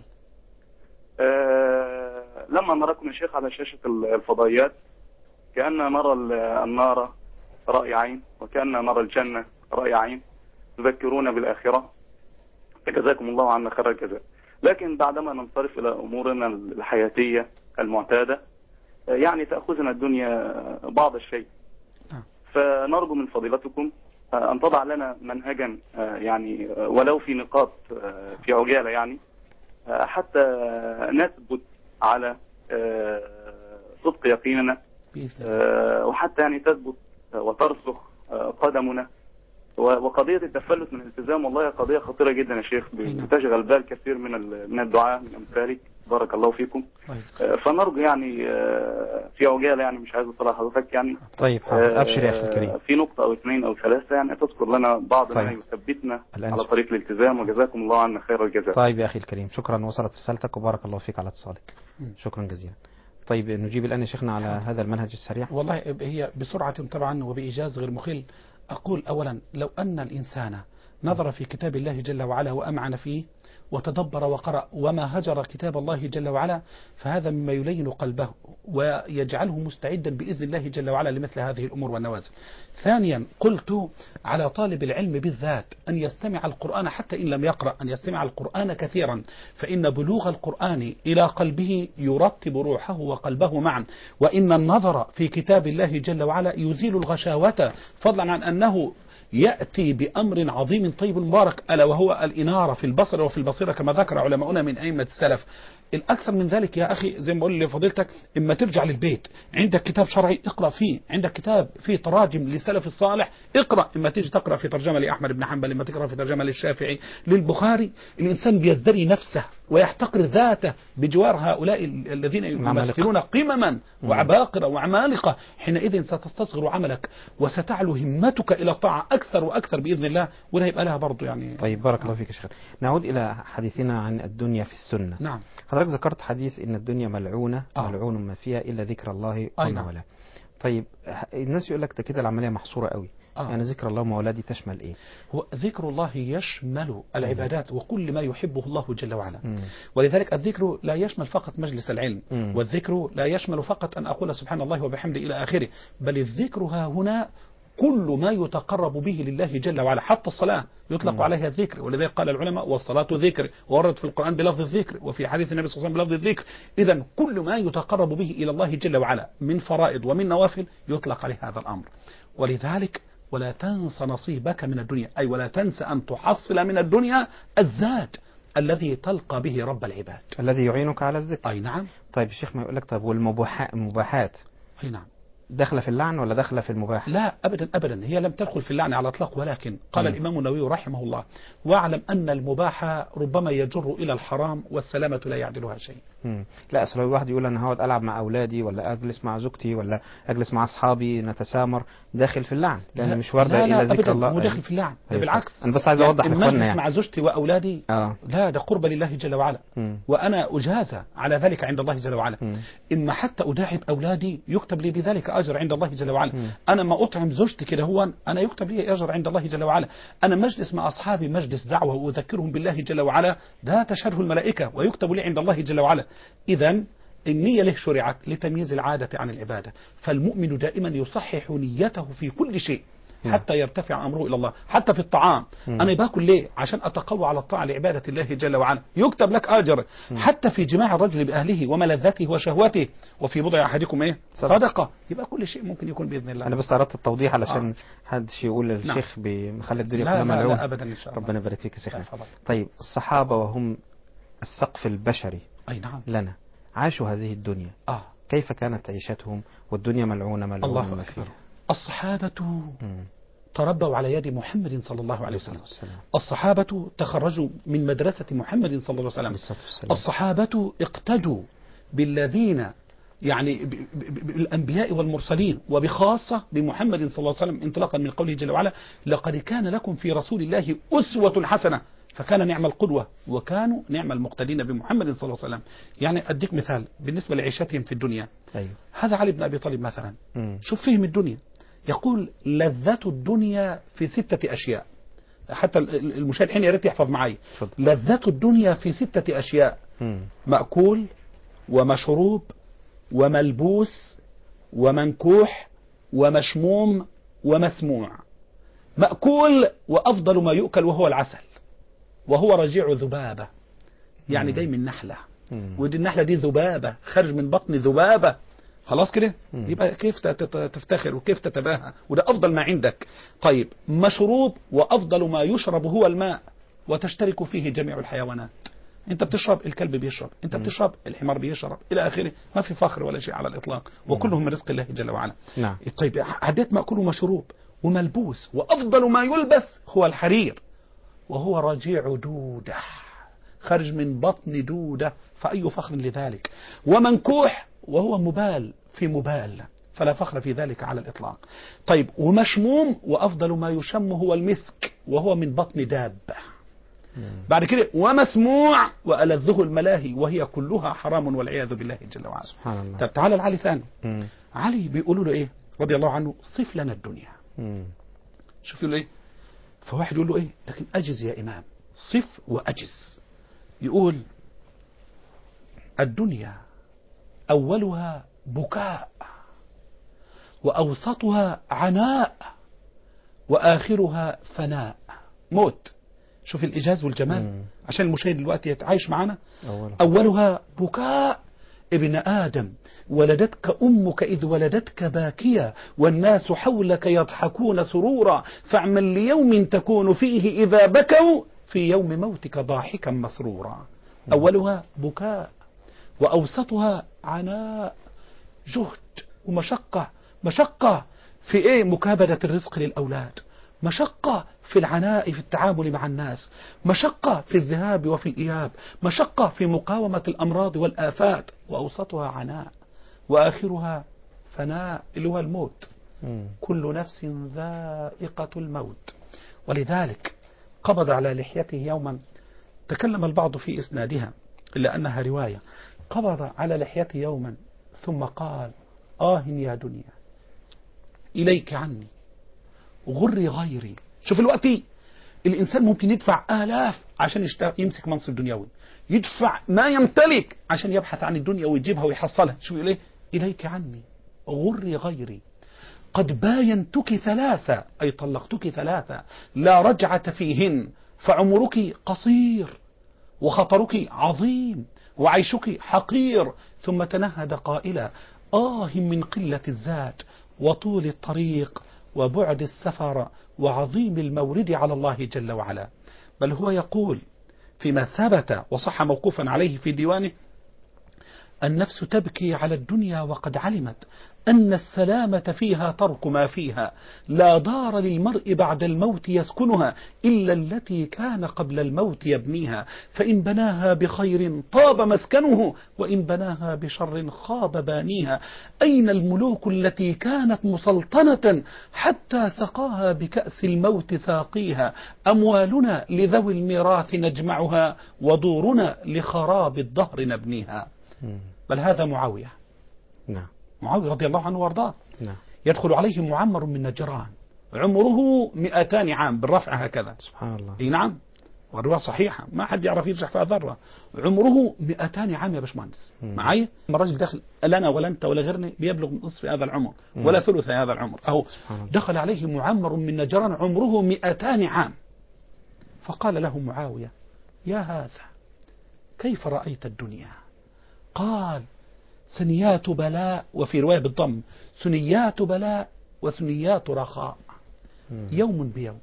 أه لما نراكم يا شيخ على شاشة الفضائيات كأننا نرى النار رأي عين، وكأننا نرى الجنة رأي عين، تذكرونا بالآخرة، فجزاكم الله عنا خير الجزاء. لكن بعدما ننصرف إلى أمورنا الحياتية المعتادة يعني تأخذنا الدنيا بعض الشيء، فنرجو من فضيلتكم أن تضع لنا منهجا يعني ولو في نقاط في عجالة يعني حتى نثبت على صدق يقيننا، وحتى يعني تثبت وترسخ قدمنا. وقضية التفلت من الالتزام والله قضية خطيرة جدا يا شيخ، بتشغل بال كثير من من الدعاء من أمثالك، بارك الله فيكم. فنرجو يعني في عجالة يعني مش عايز اطلع حضرتك يعني. طيب حاضر، ابشر يا اخي الكريم. في نقطة او اثنين او ثلاثة يعني تذكر لنا بعض ما طيب. يثبتنا على طريق الالتزام، وجزاكم الله عنا خير الجزاء. طيب يا اخي الكريم، شكرا، وصلت رسالتك وبارك الله فيك على اتصالك. شكرا جزيلا. طيب نجيب الآن يا شيخنا على هذا المنهج السريع. والله هي بسرعة طبعا وبإيجاز غير مخل. أقول أولا لو أن الإنسان نظر في كتاب الله جل وعلا وأمعن فيه وتدبر وقرأ وما هجر كتاب الله جل وعلا، فهذا مما يلين قلبه ويجعله مستعدا بإذن الله جل وعلا لمثل هذه الأمور والنوازل. ثانيا قلت على طالب العلم بالذات أن يستمع القرآن حتى إن لم يقرأ، أن يستمع القرآن كثيرا، فإن بلوغ القرآن إلى قلبه يرتب روحه وقلبه معا، وإن النظر في كتاب الله جل وعلا يزيل الغشاوة، فضلا عن أنه يأتي بأمر عظيم طيب مبارك ألا وهو الإنارة في البصر وفي البصيرة كما ذكر علماؤنا من أئمة السلف. الأكثر من ذلك يا أخي زي ما بقول لفضيلتك، إما ترجع للبيت عندك كتاب شرعي اقرأ فيه، عندك كتاب فيه تراجم للسلف الصالح اقرأ، إما تيجي تقرأ في ترجمة لأحمد بن حنبل، إما تقرأ في ترجمة للشافعي للبخاري. الإنسان بيزدري نفسه ويحتقر ذاته بجوار هؤلاء الذين يمثلون قمما وعباقرة وعمالقة. حينئذ ستستصغر عملك وستعلو همتك إلى الطاعة أكثر وأكثر بإذن الله، ولا يبقى لها برضو يعني. طيب بارك الله فيك يا شيخ. نعود إلى حديثنا عن الدنيا في السنة. نعم. حضرتك ذكرت حديث إن الدنيا ملعونة آه. ملعون ما فيها إلا ذكر الله أيوة. ولا. طيب الناس يقول لك ده كده العملية محصورة قوي. آه. يعني ذكر الله وولادي تشمل إيه؟ هو ذكر الله يشمل العبادات وكل ما يحبه الله جل وعلا. مم. ولذلك الذكر لا يشمل فقط مجلس العلم، مم. والذكر لا يشمل فقط أن أقول سبحان الله وبحمده إلى آخره، بل الذكر ها هنا كل ما يتقرب به لله جل وعلا، حتى الصلاة يطلق مم. عليها الذكر، ولذلك قال العلماء والصلاة ذكر، وورد في القرآن بلفظ الذكر، وفي حديث النبي صلى الله عليه وسلم بلفظ الذكر. إذا كل ما يتقرب به إلى الله جل وعلا من فرائض ومن نوافل يطلق عليه هذا الأمر. ولذلك ولا تنس نصيبك من الدنيا، أي ولا تنس أن تحصل من الدنيا الزاد الذي تلقى به رب العباد الذي يعينك على الذكر. أي نعم. طيب الشيخ ما يقول لك طيب والمباحات أي نعم داخله في اللعن ولا داخله في المباح؟ لا أبدا أبدا، هي لم تدخل في اللعن على الإطلاق، ولكن قال م. الإمام النووي رحمه الله: واعلم أن المباح ربما يجر إلى الحرام والسلامة لا يعدلها شيء. م. لا أصل الواحد يقول أنا هقعد ألعب مع أولادي ولا أجلس مع زوجتي ولا أجلس مع أصحابي نتسامر، داخل في اللعن لأن مش واردة إلا ذكر الله. مو داخل في اللعن، ده بالعكس. أنا بس عايز أوضح يعني لإخواننا يعني مع زوجتي وأولادي آه. لا، ده قرب لله جل وعلا، م. وأنا أجازى على ذلك عند الله جل وعلا. م. إما حتى أداعب أولادي يكتب لي بذلك أجر عند الله جل وعلا. م. أنا ما أطعم زوجتي كده هو أنا يكتب لي أجر عند الله جل وعلا. أنا مجلس مع أصحابي مجلس دعوة وأذكرهم بالله جل وعلا، ده تشهده الملائكة ويكتب لي عند الله جل وعلا. إذا النية له شرعت لتمييز العادة عن العبادة، فالمؤمن دائما يصحح نيته في كل شيء حتى يرتفع أمره إلى الله. حتى في الطعام م. أنا باكل ليه؟ عشان أتقوى على الطاعة لعبادة الله جل وعلا، يكتب لك أجر. م. حتى في جماع الرجل بأهله وملذته وشهوته، وفي بضع أحدكم إيه؟ صدقة. يبقى كل شيء ممكن يكون بإذن الله. أنا بس أردت التوضيح علشان آه. حدش يقول الشيخ بمخلي الدنيا كلها ملعون. لا أبدا إن شاء الله. ربنا يبارك فيك يا شيخنا. طيب الصحابة وهم السقف البشري أي نعم لنا عاشوا هذه الدنيا، آه. كيف كانت عيشتهم والدنيا ملعونة ملعونة الله أكبر. الصحابة م. تربوا على يد محمد صلى الله عليه وسلم. الصحابة تخرجوا من مدرسة محمد صلى الله عليه وسلم. الصحابة اقتدوا بالذين يعني بالأنبياء والمرسلين، وبخاصة بمحمد صلى الله عليه وسلم، انطلاقا من قوله جل وعلا: لقد كان لكم في رسول الله أسوة حسنة. فكان نعم القدوة وكانوا نعم المقتدين بمحمد صلى الله عليه وسلم. يعني أديك مثال بالنسبة لعيشتهم في الدنيا. أيوه. هذا علي بن أبي طالب مثلا، مم. شوف فهم الدنيا، يقول: لذة الدنيا في ستة أشياء. حتى المشاهد حين يريد يحفظ معي. لذة الدنيا في ستة أشياء: مم. مأكول ومشروب وملبوس ومنكوح ومشموم ومسموع. مأكول وأفضل ما يؤكل وهو العسل، وهو رجيع ذبابة، يعني جاي من نحلة، ودي النحلة دي ذبابة خرج من بطن ذبابة. خلاص كده، يبقى كيف تفتخر وكيف تتباهى، وده أفضل ما عندك. طيب، مشروب وأفضل ما يشرب هو الماء، وتشترك فيه جميع الحيوانات. انت بتشرب، الكلب بيشرب، انت بتشرب، الحمار بيشرب، الى اخره. ما في فخر ولا شيء على الاطلاق، وكلهم من رزق الله جل وعلا. نعم. طيب، عديت مأكول ومشروب وملبوس، وافضل ما يلبس هو الحرير، وهو رجيع دودة خرج من بطن دودة، فأي فخر لذلك. ومنكوح، وهو مبال في مبال، فلا فخر في ذلك على الإطلاق. طيب، ومشموم، وأفضل ما يشم هو المسك، وهو من بطن دابة. بعد كده ومسموع، وألذه الملاهي، وهي كلها حرام والعياذ بالله جل وعلا. سبحان الله. طب تعال لعلي ثاني. مم. علي بيقولوا له ايه رضي الله عنه: صف لنا الدنيا. مم. شوف يقول ايه، فواحد يقول له ايه، لكن أجز يا إمام، صف وأجز. يقول: الدنيا أولها بكاء، وأوسطها عناء، وآخرها فناء، موت. شوف الإيجاز والجمال. مم. عشان المشاهد دلوقتي يتعايش معنا. أولها, أولها بكاء. ابن آدم، ولدتك أمك إذ ولدتك باكيا، والناس حولك يضحكون سرورا، فاعمل ليوم تكون فيه إذا بكوا، في يوم موتك ضاحكا مسرورا. أولها بكاء، وأوسطها عناء، جهد ومشقة. مشقة في إيه؟ مكابدة الرزق للأولاد، مشقة في العناء في التعامل مع الناس، مشقة في الذهاب وفي الإياب، مشقة في مقاومة الأمراض والآفات. وأوسطها عناء، وآخرها فناء، اللي هو الموت. م. كل نفس ذائقة الموت. ولذلك قبض على لحيته يوما، تكلم البعض في إسنادها إلا أنها رواية. قبض على لحيته يوما ثم قال: آه يا دنيا، إليك عني، غري غيري. شوف الوقت الإنسان ممكن يدفع آلاف عشان يمسك منصب دنيوي، يدفع ما يمتلك عشان يبحث عن الدنيا ويجيبها ويحصلها. شو يقول إيه؟ إليك عني، غري غيري، قد باينتك ثلاثة، أي طلقتك ثلاثة، لا رجعة فيهن، فعمرك قصير، وخطرك عظيم، وعيشك حقير. ثم تنهد قائلا: آه من قلة الزاد، وطول الطريق، وبعد السفر، وعظيم المورد على الله جل وعلا. بل هو يقول فيما ثبت وصح موقوفا عليه في ديوانه: النفس تبكي على الدنيا وقد علمت أن السلامة فيها ترك ما فيها، لا دار للمرء بعد الموت يسكنها إلا التي كان قبل الموت يبنيها، فإن بناها بخير طاب مسكنه، وإن بناها بشر خاب بانيها. أين الملوك التي كانت مسلطنة حتى سقاها بكأس الموت ساقيها؟ أموالنا لذوي الميراث نجمعها، ودورنا لخراب الدهر نبنيها. بل هذا معاوية. نعم. معاوية رضي الله عنه وارضاه. نعم. يدخل عليه معمر من نجران، عمره مئتان عام بالرفع هكذا. سبحان الله. اي نعم، والرواية صحيحة، ما حد يعرف يرجح فيها ذرة. عمره مئتان عام يا باشمهندس معايا. الرجل داخل، لا انا ولا انت ولا غيرنا بيبلغ نصف هذا العمر ولا ثلث هذا العمر. اهو دخل عليه معمر من نجران عمره مئتان عام، فقال له معاوية: يا هذا، كيف رأيت الدنيا؟ قال: سنيات بلاء، وفي رواية بالضم: سنيات بلاء وسنيات رخاء، يوم بيوم،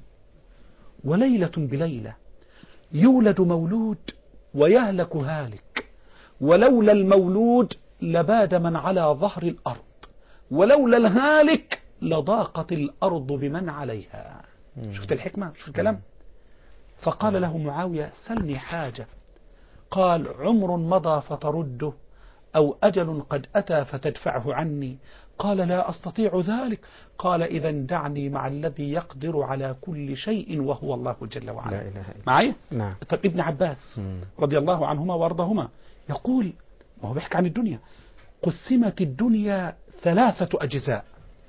وليلة بليلة، يولد مولود ويهلك هالك، ولولا المولود لباد من على ظهر الأرض، ولولا الهالك لضاقت الأرض بمن عليها. شفت الحكمة؟ شفت الكلام؟ فقال له معاوية سلني حاجة. قال عمر مضى فترده أو أجل قد أتى فتدفعه عني. قال لا أستطيع ذلك. قال إذا دعني مع الذي يقدر على كل شيء وهو الله جل وعلا. لا إله إلا معايا؟ نعم. طب ابن عباس مم. رضي الله عنهما وارضاهما يقول، وهو بيحكي عن الدنيا، قسمت الدنيا ثلاثة أجزاء،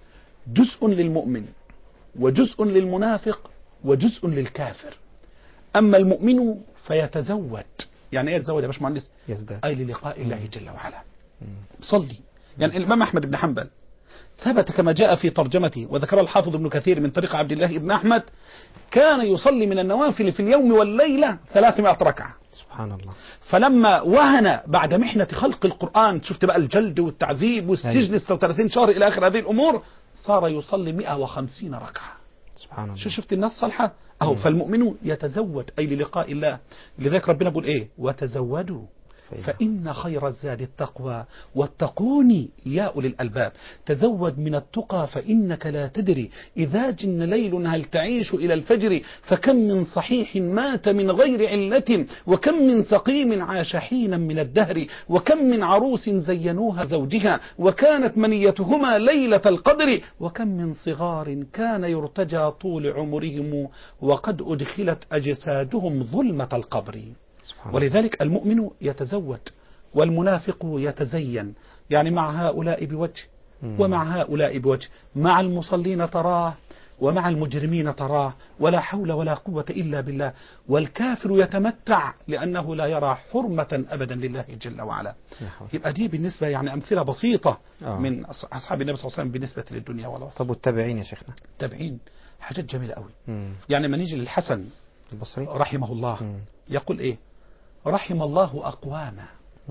جزء للمؤمن وجزء للمنافق وجزء للكافر. أما المؤمن فيتزود. يعني ايه يتزود يا باشمهندس؟ يزداد. أي للقاء الله جل وعلا. صلي. يعني الإمام أحمد بن حنبل ثبت كما جاء في ترجمته وذكر الحافظ ابن كثير من طريق عبد الله بن أحمد كان يصلي من النوافل في اليوم والليلة ثلاثمائة ركعة. سبحان الله. فلما وهن بعد محنة خلق القرآن، شفت بقى الجلد والتعذيب والسجن ستة وثلاثين شهر إلى آخر هذه الأمور، صار يصلي مئة وخمسين ركعة. سبحان الله. شو شفت الناس صالحة أهو. فالمؤمن يتزود أي للقاء الله. لذلك ربنا بيقول إيه؟ وتزودوا فإن خير الزاد التقوى واتقوني يا أولي الألباب. تزود من التقى فإنك لا تدري إذا جن ليل هل تعيش إلى الفجر. فكم من صحيح مات من غير علة وكم من سقيم عاش حينا من الدهر وكم من عروس زينوها زوجها وكانت منيتهما ليلة القدر وكم من صغار كان يرتجى طول عمرهم وقد أدخلت أجسادهم ظلمة القبر. ولذلك المؤمن يتزود والمنافق يتزين. يعني مع هؤلاء بوجه ومع هؤلاء بوجه، مع المصلين تراه ومع المجرمين تراه، ولا حول ولا قوة إلا بالله. والكافر يتمتع لأنه لا يرى حرمة أبدا لله جل وعلا. يبقى دي بالنسبة يعني أمثلة بسيطة آه. من أصحاب النبي صلى الله عليه وسلم بالنسبة للدنيا والوصف. طب والتابعين يا شيخنا؟ التابعين حاجات جميلة قوي. مم. يعني ما نيجي للحسن البصري رحمه الله مم. يقول إيه؟ رحم الله أقواما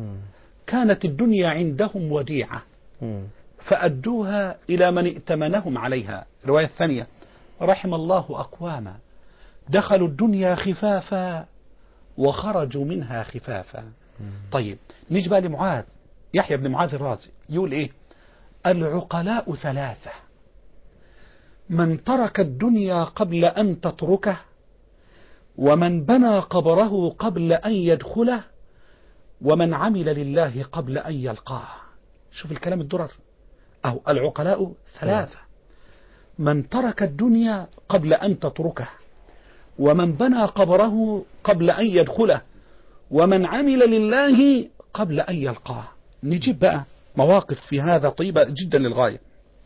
كانت الدنيا عندهم وديعة فأدوها إلى من ائتمنهم عليها. الرواية الثانية رحم الله أقواما دخلوا الدنيا خفافا وخرجوا منها خفافا. طيب نيجي بقى لمعاذ، يحيى بن معاذ الرازي يقول إيه؟ العقلاء ثلاثة: من ترك الدنيا قبل أن تتركه، ومن بنى قبره قبل أن يدخله، ومن عمل لله قبل أن يلقاه. شوف الكلام الدرر. أو العقلاء ثلاثة: من ترك الدنيا قبل أن تتركه، ومن بنى قبره قبل أن يدخله، ومن عمل لله قبل أن يلقاه. نجيب بقى مواقف في هذا طيبة جدا للغاية.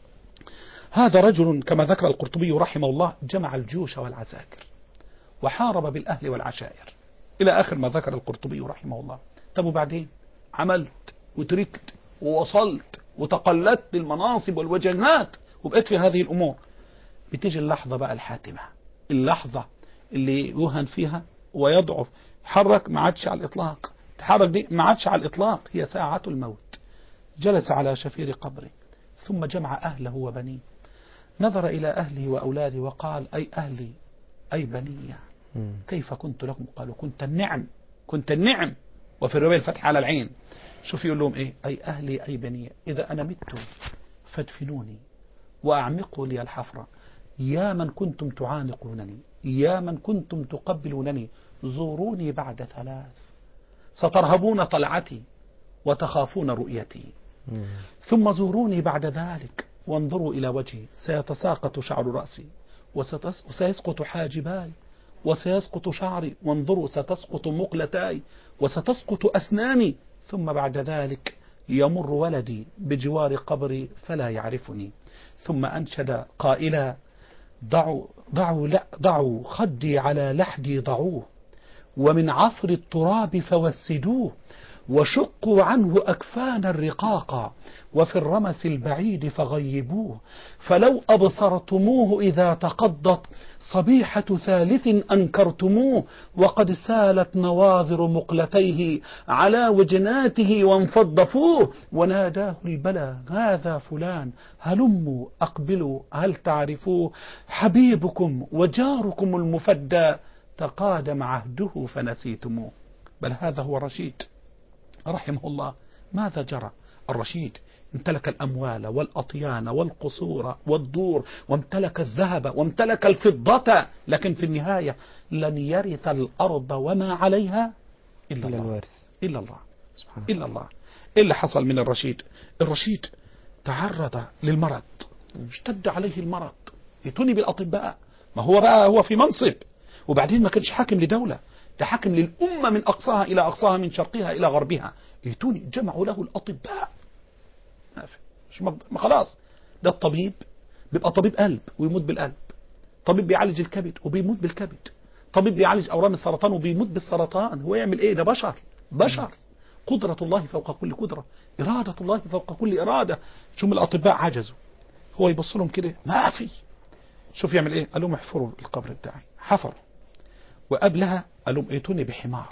هذا رجل كما ذكر القرطبي رحمه الله جمع الجيوش والعساكر وحارب بالأهل والعشائر إلى آخر ما ذكر القرطبي رحمه الله. طب وبعدين عملت وتركت ووصلت وتقلدت المناصب والوجهات وبقيت في هذه الأمور. بتيجي اللحظة بقى الحاتمة، اللحظة اللي يوهن فيها ويضعف، حرك ما عادش على الإطلاق، تحرك دي ما عادش على الإطلاق، هي ساعة الموت. جلس على شفير قبره ثم جمع أهله وبنيه، نظر إلى أهله وأولاده وقال: أي أهلي أي بني كيف كنت لكم؟ قالوا: كنت النعم كنت النعم. وفي الرواية الفتح على العين. شوف يقول لهم إيه؟ أي أهلي أي بني إذا أنا مت فادفنوني وأعمقوا لي الحفرة، يا من كنتم تعانقونني، يا من كنتم تقبلونني، زوروني بعد ثلاث، سترهبون طلعتي وتخافون رؤيتي، ثم زوروني بعد ذلك وانظروا إلى وجهي، سيتساقط شعر رأسي وسيسقط حاجباي وسيسقط شعري، وانظروا ستسقط مقلتاي وستسقط أسناني، ثم بعد ذلك يمر ولدي بجوار قبري فلا يعرفني. ثم أنشد قائلا: ضعوا, ضعوا, لا ضعوا خدي على لحدي ضعوه، ومن عفر التراب فوسدوه، وشقوا عنه أكفان الرقاقا، وفي الرمس البعيد فغيبوه، فلو أبصرتموه إذا تقضت صبيحة ثالث أنكرتموه، وقد سالت نواظر مقلتيه على وجناته وانفض فوه، وناداه البلا: هذا فلان هلموا أقبلوا هل تعرفوه، حبيبكم وجاركم المفدى تقادم عهده فنسيتموه. بل هذا هو الرشيد رحمه الله. ماذا جرى؟ الرشيد امتلك الأموال والأطيان والقصور والدور، وامتلك الذهب وامتلك الفضة، لكن في النهاية لن يرث الأرض وما عليها إلا الله. الوارث إلا الله سبحانه إلا الله. إيه اللي حصل من الرشيد؟ الرشيد تعرض للمرض، اشتد عليه المرض، يتوني بالأطباء. ما هو بقى هو في منصب، وبعدين ما كانش حاكم لدولة، ده حاكم للأمة من أقصاها إلى أقصاها، من شرقها إلى غربها. يتوني جمعوا له الأطباء، مش ما خلاص. ده الطبيب بيبقى طبيب قلب ويموت بالقلب، طبيب بيعالج الكبد وبيموت بالكبد، طبيب بيعالج أورام السرطان وبيموت بالسرطان. هو يعمل إيه؟ ده بشر بشر. قدرة الله فوق كل قدرة، إرادة الله فوق كل إرادة. شوف الأطباء عجزوا، هو يبص لهم كده ما في. شوف يعمل إيه؟ قال لهم احفروا القبر بتاعي، حفروا. وقبلها قال لهم ائتوني بحمار.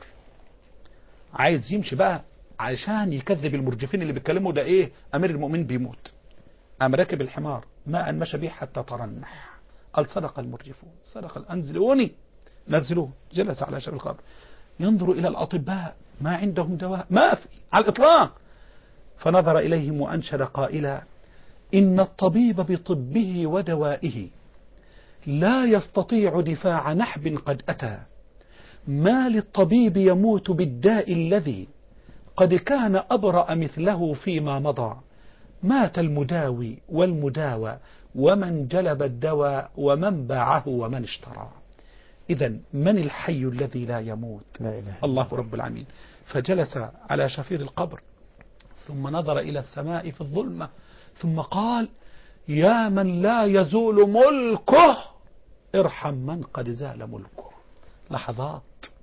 عايز يمشي بقى عشان يكذب المرجفين اللي بيتكلموا ده ايه امير المؤمنين بيموت. قام راكب الحمار، ما ان مشى به حتى ترنح. قال صدق المرجفون، صدق. انزلوني، نزلوه. جلس على شب القبر ينظر الى الاطباء، ما عندهم دواء، ما في على الاطلاق. فنظر اليهم وانشد قائلا: ان الطبيب بطبه ودوائه لا يستطيع دفاع نحب قد اتى. ما للطبيب يموت بالداء الذي قد كان أبرأ مثله فيما مضى. مات المداوي والمداوى، ومن جلب الدواء، ومن باعه، ومن اشترى. إذن من الحي الذي لا يموت؟ لا إله الله رب العالمين. فجلس على شفير القبر، ثم نظر إلى السماء في الظلمة، ثم قال: يا من لا يزول ملكه ارحم من قد زال ملكه. لحظات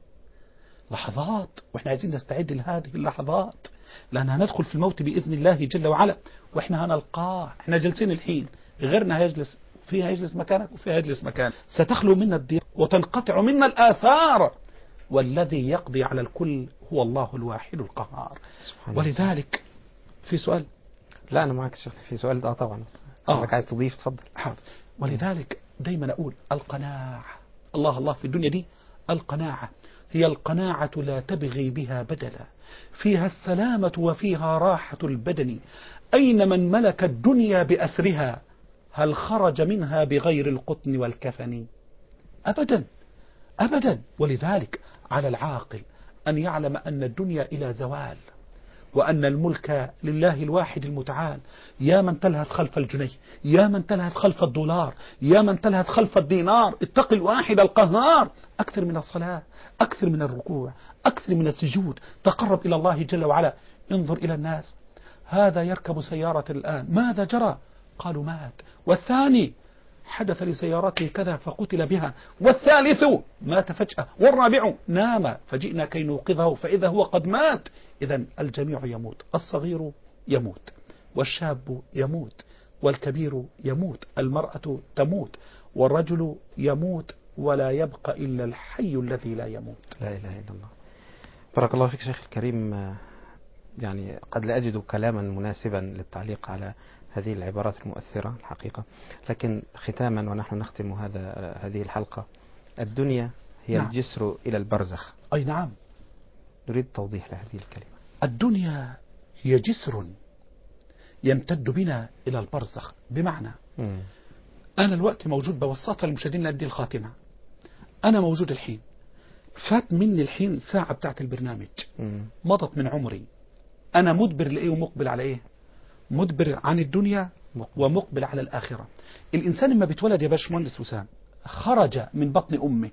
لحظات، واحنا عايزين نستعد لهذه اللحظات، لأن هندخل في الموت بإذن الله جل وعلا، واحنا هنلقاه. احنا جالسين الحين، غيرنا هيجلس فيها، يجلس مكانك وفيها يجلس مكانك. ستخلو منا الديار وتنقطع منا الآثار، والذي يقضي على الكل هو الله الواحد القهار. ولذلك في سؤال. لا أنا معك شيخ في سؤال. اه طبعا آه. عايز تضيف تفضل. حاضر. ولذلك دايما أقول القناعة، الله الله في الدنيا دي القناعة هي القناعة لا تبغي بها بدلا، فيها السلامة وفيها راحة البدن. أين من ملك الدنيا بأسرها؟ هل خرج منها بغير القطن والكفن؟ أبدا أبدا. ولذلك على العاقل أن يعلم أن الدنيا إلى زوال، وأن الملك لله الواحد المتعال. يا من تلهث خلف الجنيه، يا من تلهث خلف الدولار، يا من تلهث خلف الدينار، اتق الواحد القهار. أكثر من الصلاة، أكثر من الركوع، أكثر من السجود، تقرب إلى الله جل وعلا. انظر إلى الناس، هذا يركب سيارة الآن، ماذا جرى؟ قالوا مات. والثاني حدث لسيارته كذا فقتل بها. والثالث مات فجأة. والرابع نام فجئنا كي نوقظه فإذا هو قد مات. إذن الجميع يموت، الصغير يموت، والشاب يموت، والكبير يموت، المرأة تموت، والرجل يموت، ولا يبقى إلا الحي الذي لا يموت. لا إله إلا الله. بارك الله فيك شيخ الكريم. يعني قد لا أجد كلاما مناسبا للتعليق على هذه العبارات المؤثرة الحقيقة، لكن ختاما ونحن نختم هذا هذه الحلقة، الدنيا هي نعم. الجسر إلى البرزخ. أي نعم. نريد توضيح لهذه الكلمة. الدنيا هي جسر يمتد بنا إلى البرزخ. بمعنى م. أنا الوقت موجود، بوسطها للمشاهدين ندي الخاتمة. أنا موجود الحين، فات مني الحين ساعة بتاعت البرنامج م. مضت من عمري. أنا مدبر لإيه ومقبل على إيه؟ مدبر عن الدنيا ومقبل على الآخرة. الإنسان لما بيتولد يا باشمهندس وسام خرج من بطن أمه،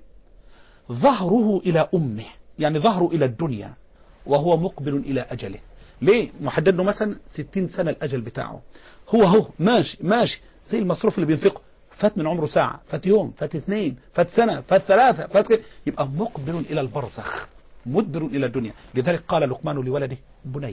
ظهره إلى أمه، يعني ظهره إلى الدنيا، وهو مقبل إلى أجله. ليه؟ محدد له مثلا ستين سنة الأجل بتاعه. هو هو ماشي ماشي زي المصروف اللي بينفقه، فات من عمره ساعة، فات يوم، فات اثنين، فات سنة، فات ثلاثة، فات كده، يبقى مقبل إلى البرزخ، مدبر إلى الدنيا. لذلك قال لقمان لولده: بني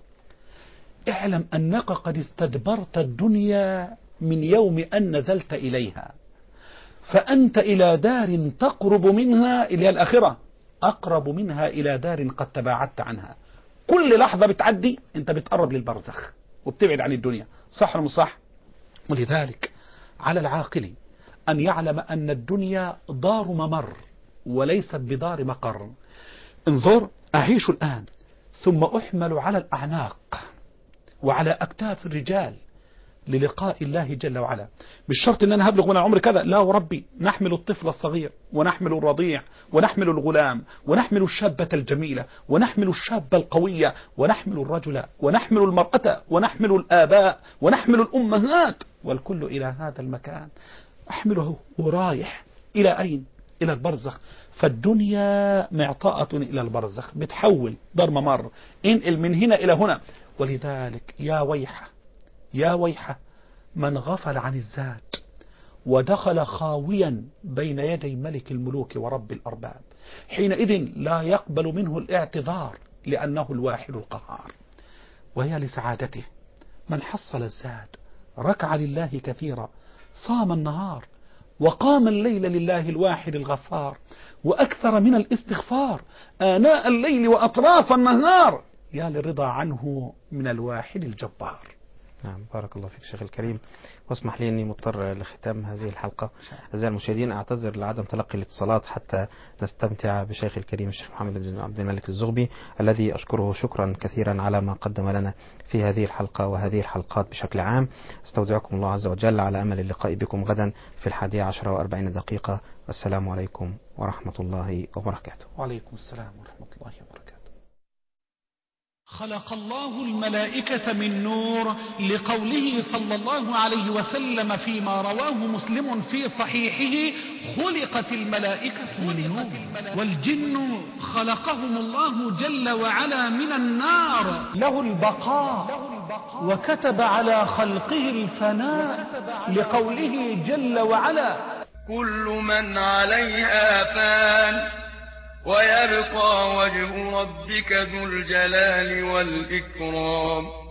اعلم أنك قد استدبرت الدنيا من يوم أن نزلت إليها، فأنت إلى دار تقرب منها، إلى الآخرة أقرب منها إلى دار قد تباعدت عنها. كل لحظة بتعدي أنت بتقرب للبرزخ وبتبعد عن الدنيا. صح ولا مش صح؟ ولذلك على العاقل أن يعلم أن الدنيا دار ممر وليست بدار مقر. انظر، أعيش الآن ثم أحمل على الأعناق وعلى أكتاف الرجال للقاء الله جل وعلا. مش شرط ان انا هبلغ من العمر كذا، لا وربي، نحمل الطفل الصغير ونحمل الرضيع ونحمل الغلام ونحمل الشابة الجميلة ونحمل الشابة القوية ونحمل الرجل ونحمل المرأة ونحمل الآباء ونحمل الأمهات، والكل إلى هذا المكان أحمله ورايح إلى أين؟ إلى البرزخ. فالدنيا معطاءة إلى البرزخ، بتحول دار ممر، انقل من هنا إلى هنا. ولذلك يا ويحه يا ويحه من غفل عن الذات ودخل خاويا بين يدي ملك الملوك ورب الأرباب، حينئذ لا يقبل منه الاعتذار لأنه الواحد القهار. وهي لسعادته من حصل الزاد، ركع لله كثيرا، صام النهار وقام الليل لله الواحد الغفار، وأكثر من الاستغفار آناء الليل وأطراف النهار، يا للرضا عنه من الواحد الجبار. نعم، بارك الله فيك شيخ الكريم. واسمح لي أني مضطر لختام هذه الحلقة. أعزائي المشاهدين، أعتذر لعدم تلقي الاتصالات حتى نستمتع بشيخ الكريم الشيخ محمد بن عبد الملك الزغبي، الذي أشكره شكرا كثيرا على ما قدم لنا في هذه الحلقة وهذه الحلقات بشكل عام. استودعكم الله عز وجل على أمل اللقاء بكم غدا في الحادية عشرة وأربعين دقيقة. والسلام عليكم ورحمة الله وبركاته. وعليكم السلام ورحمة الله وبركاته. خلق الله الملائكة من نور، لقوله صلى الله عليه وسلم فيما رواه مسلم في صحيحه: خلقت الملائكة من نور. والجن خلقهم الله جل وعلا من النار، له البقاء وكتب على خلقه الفناء، لقوله جل وعلا: كل من عليها فان ويبقى وجه ربك ذو الجلال والإكرام.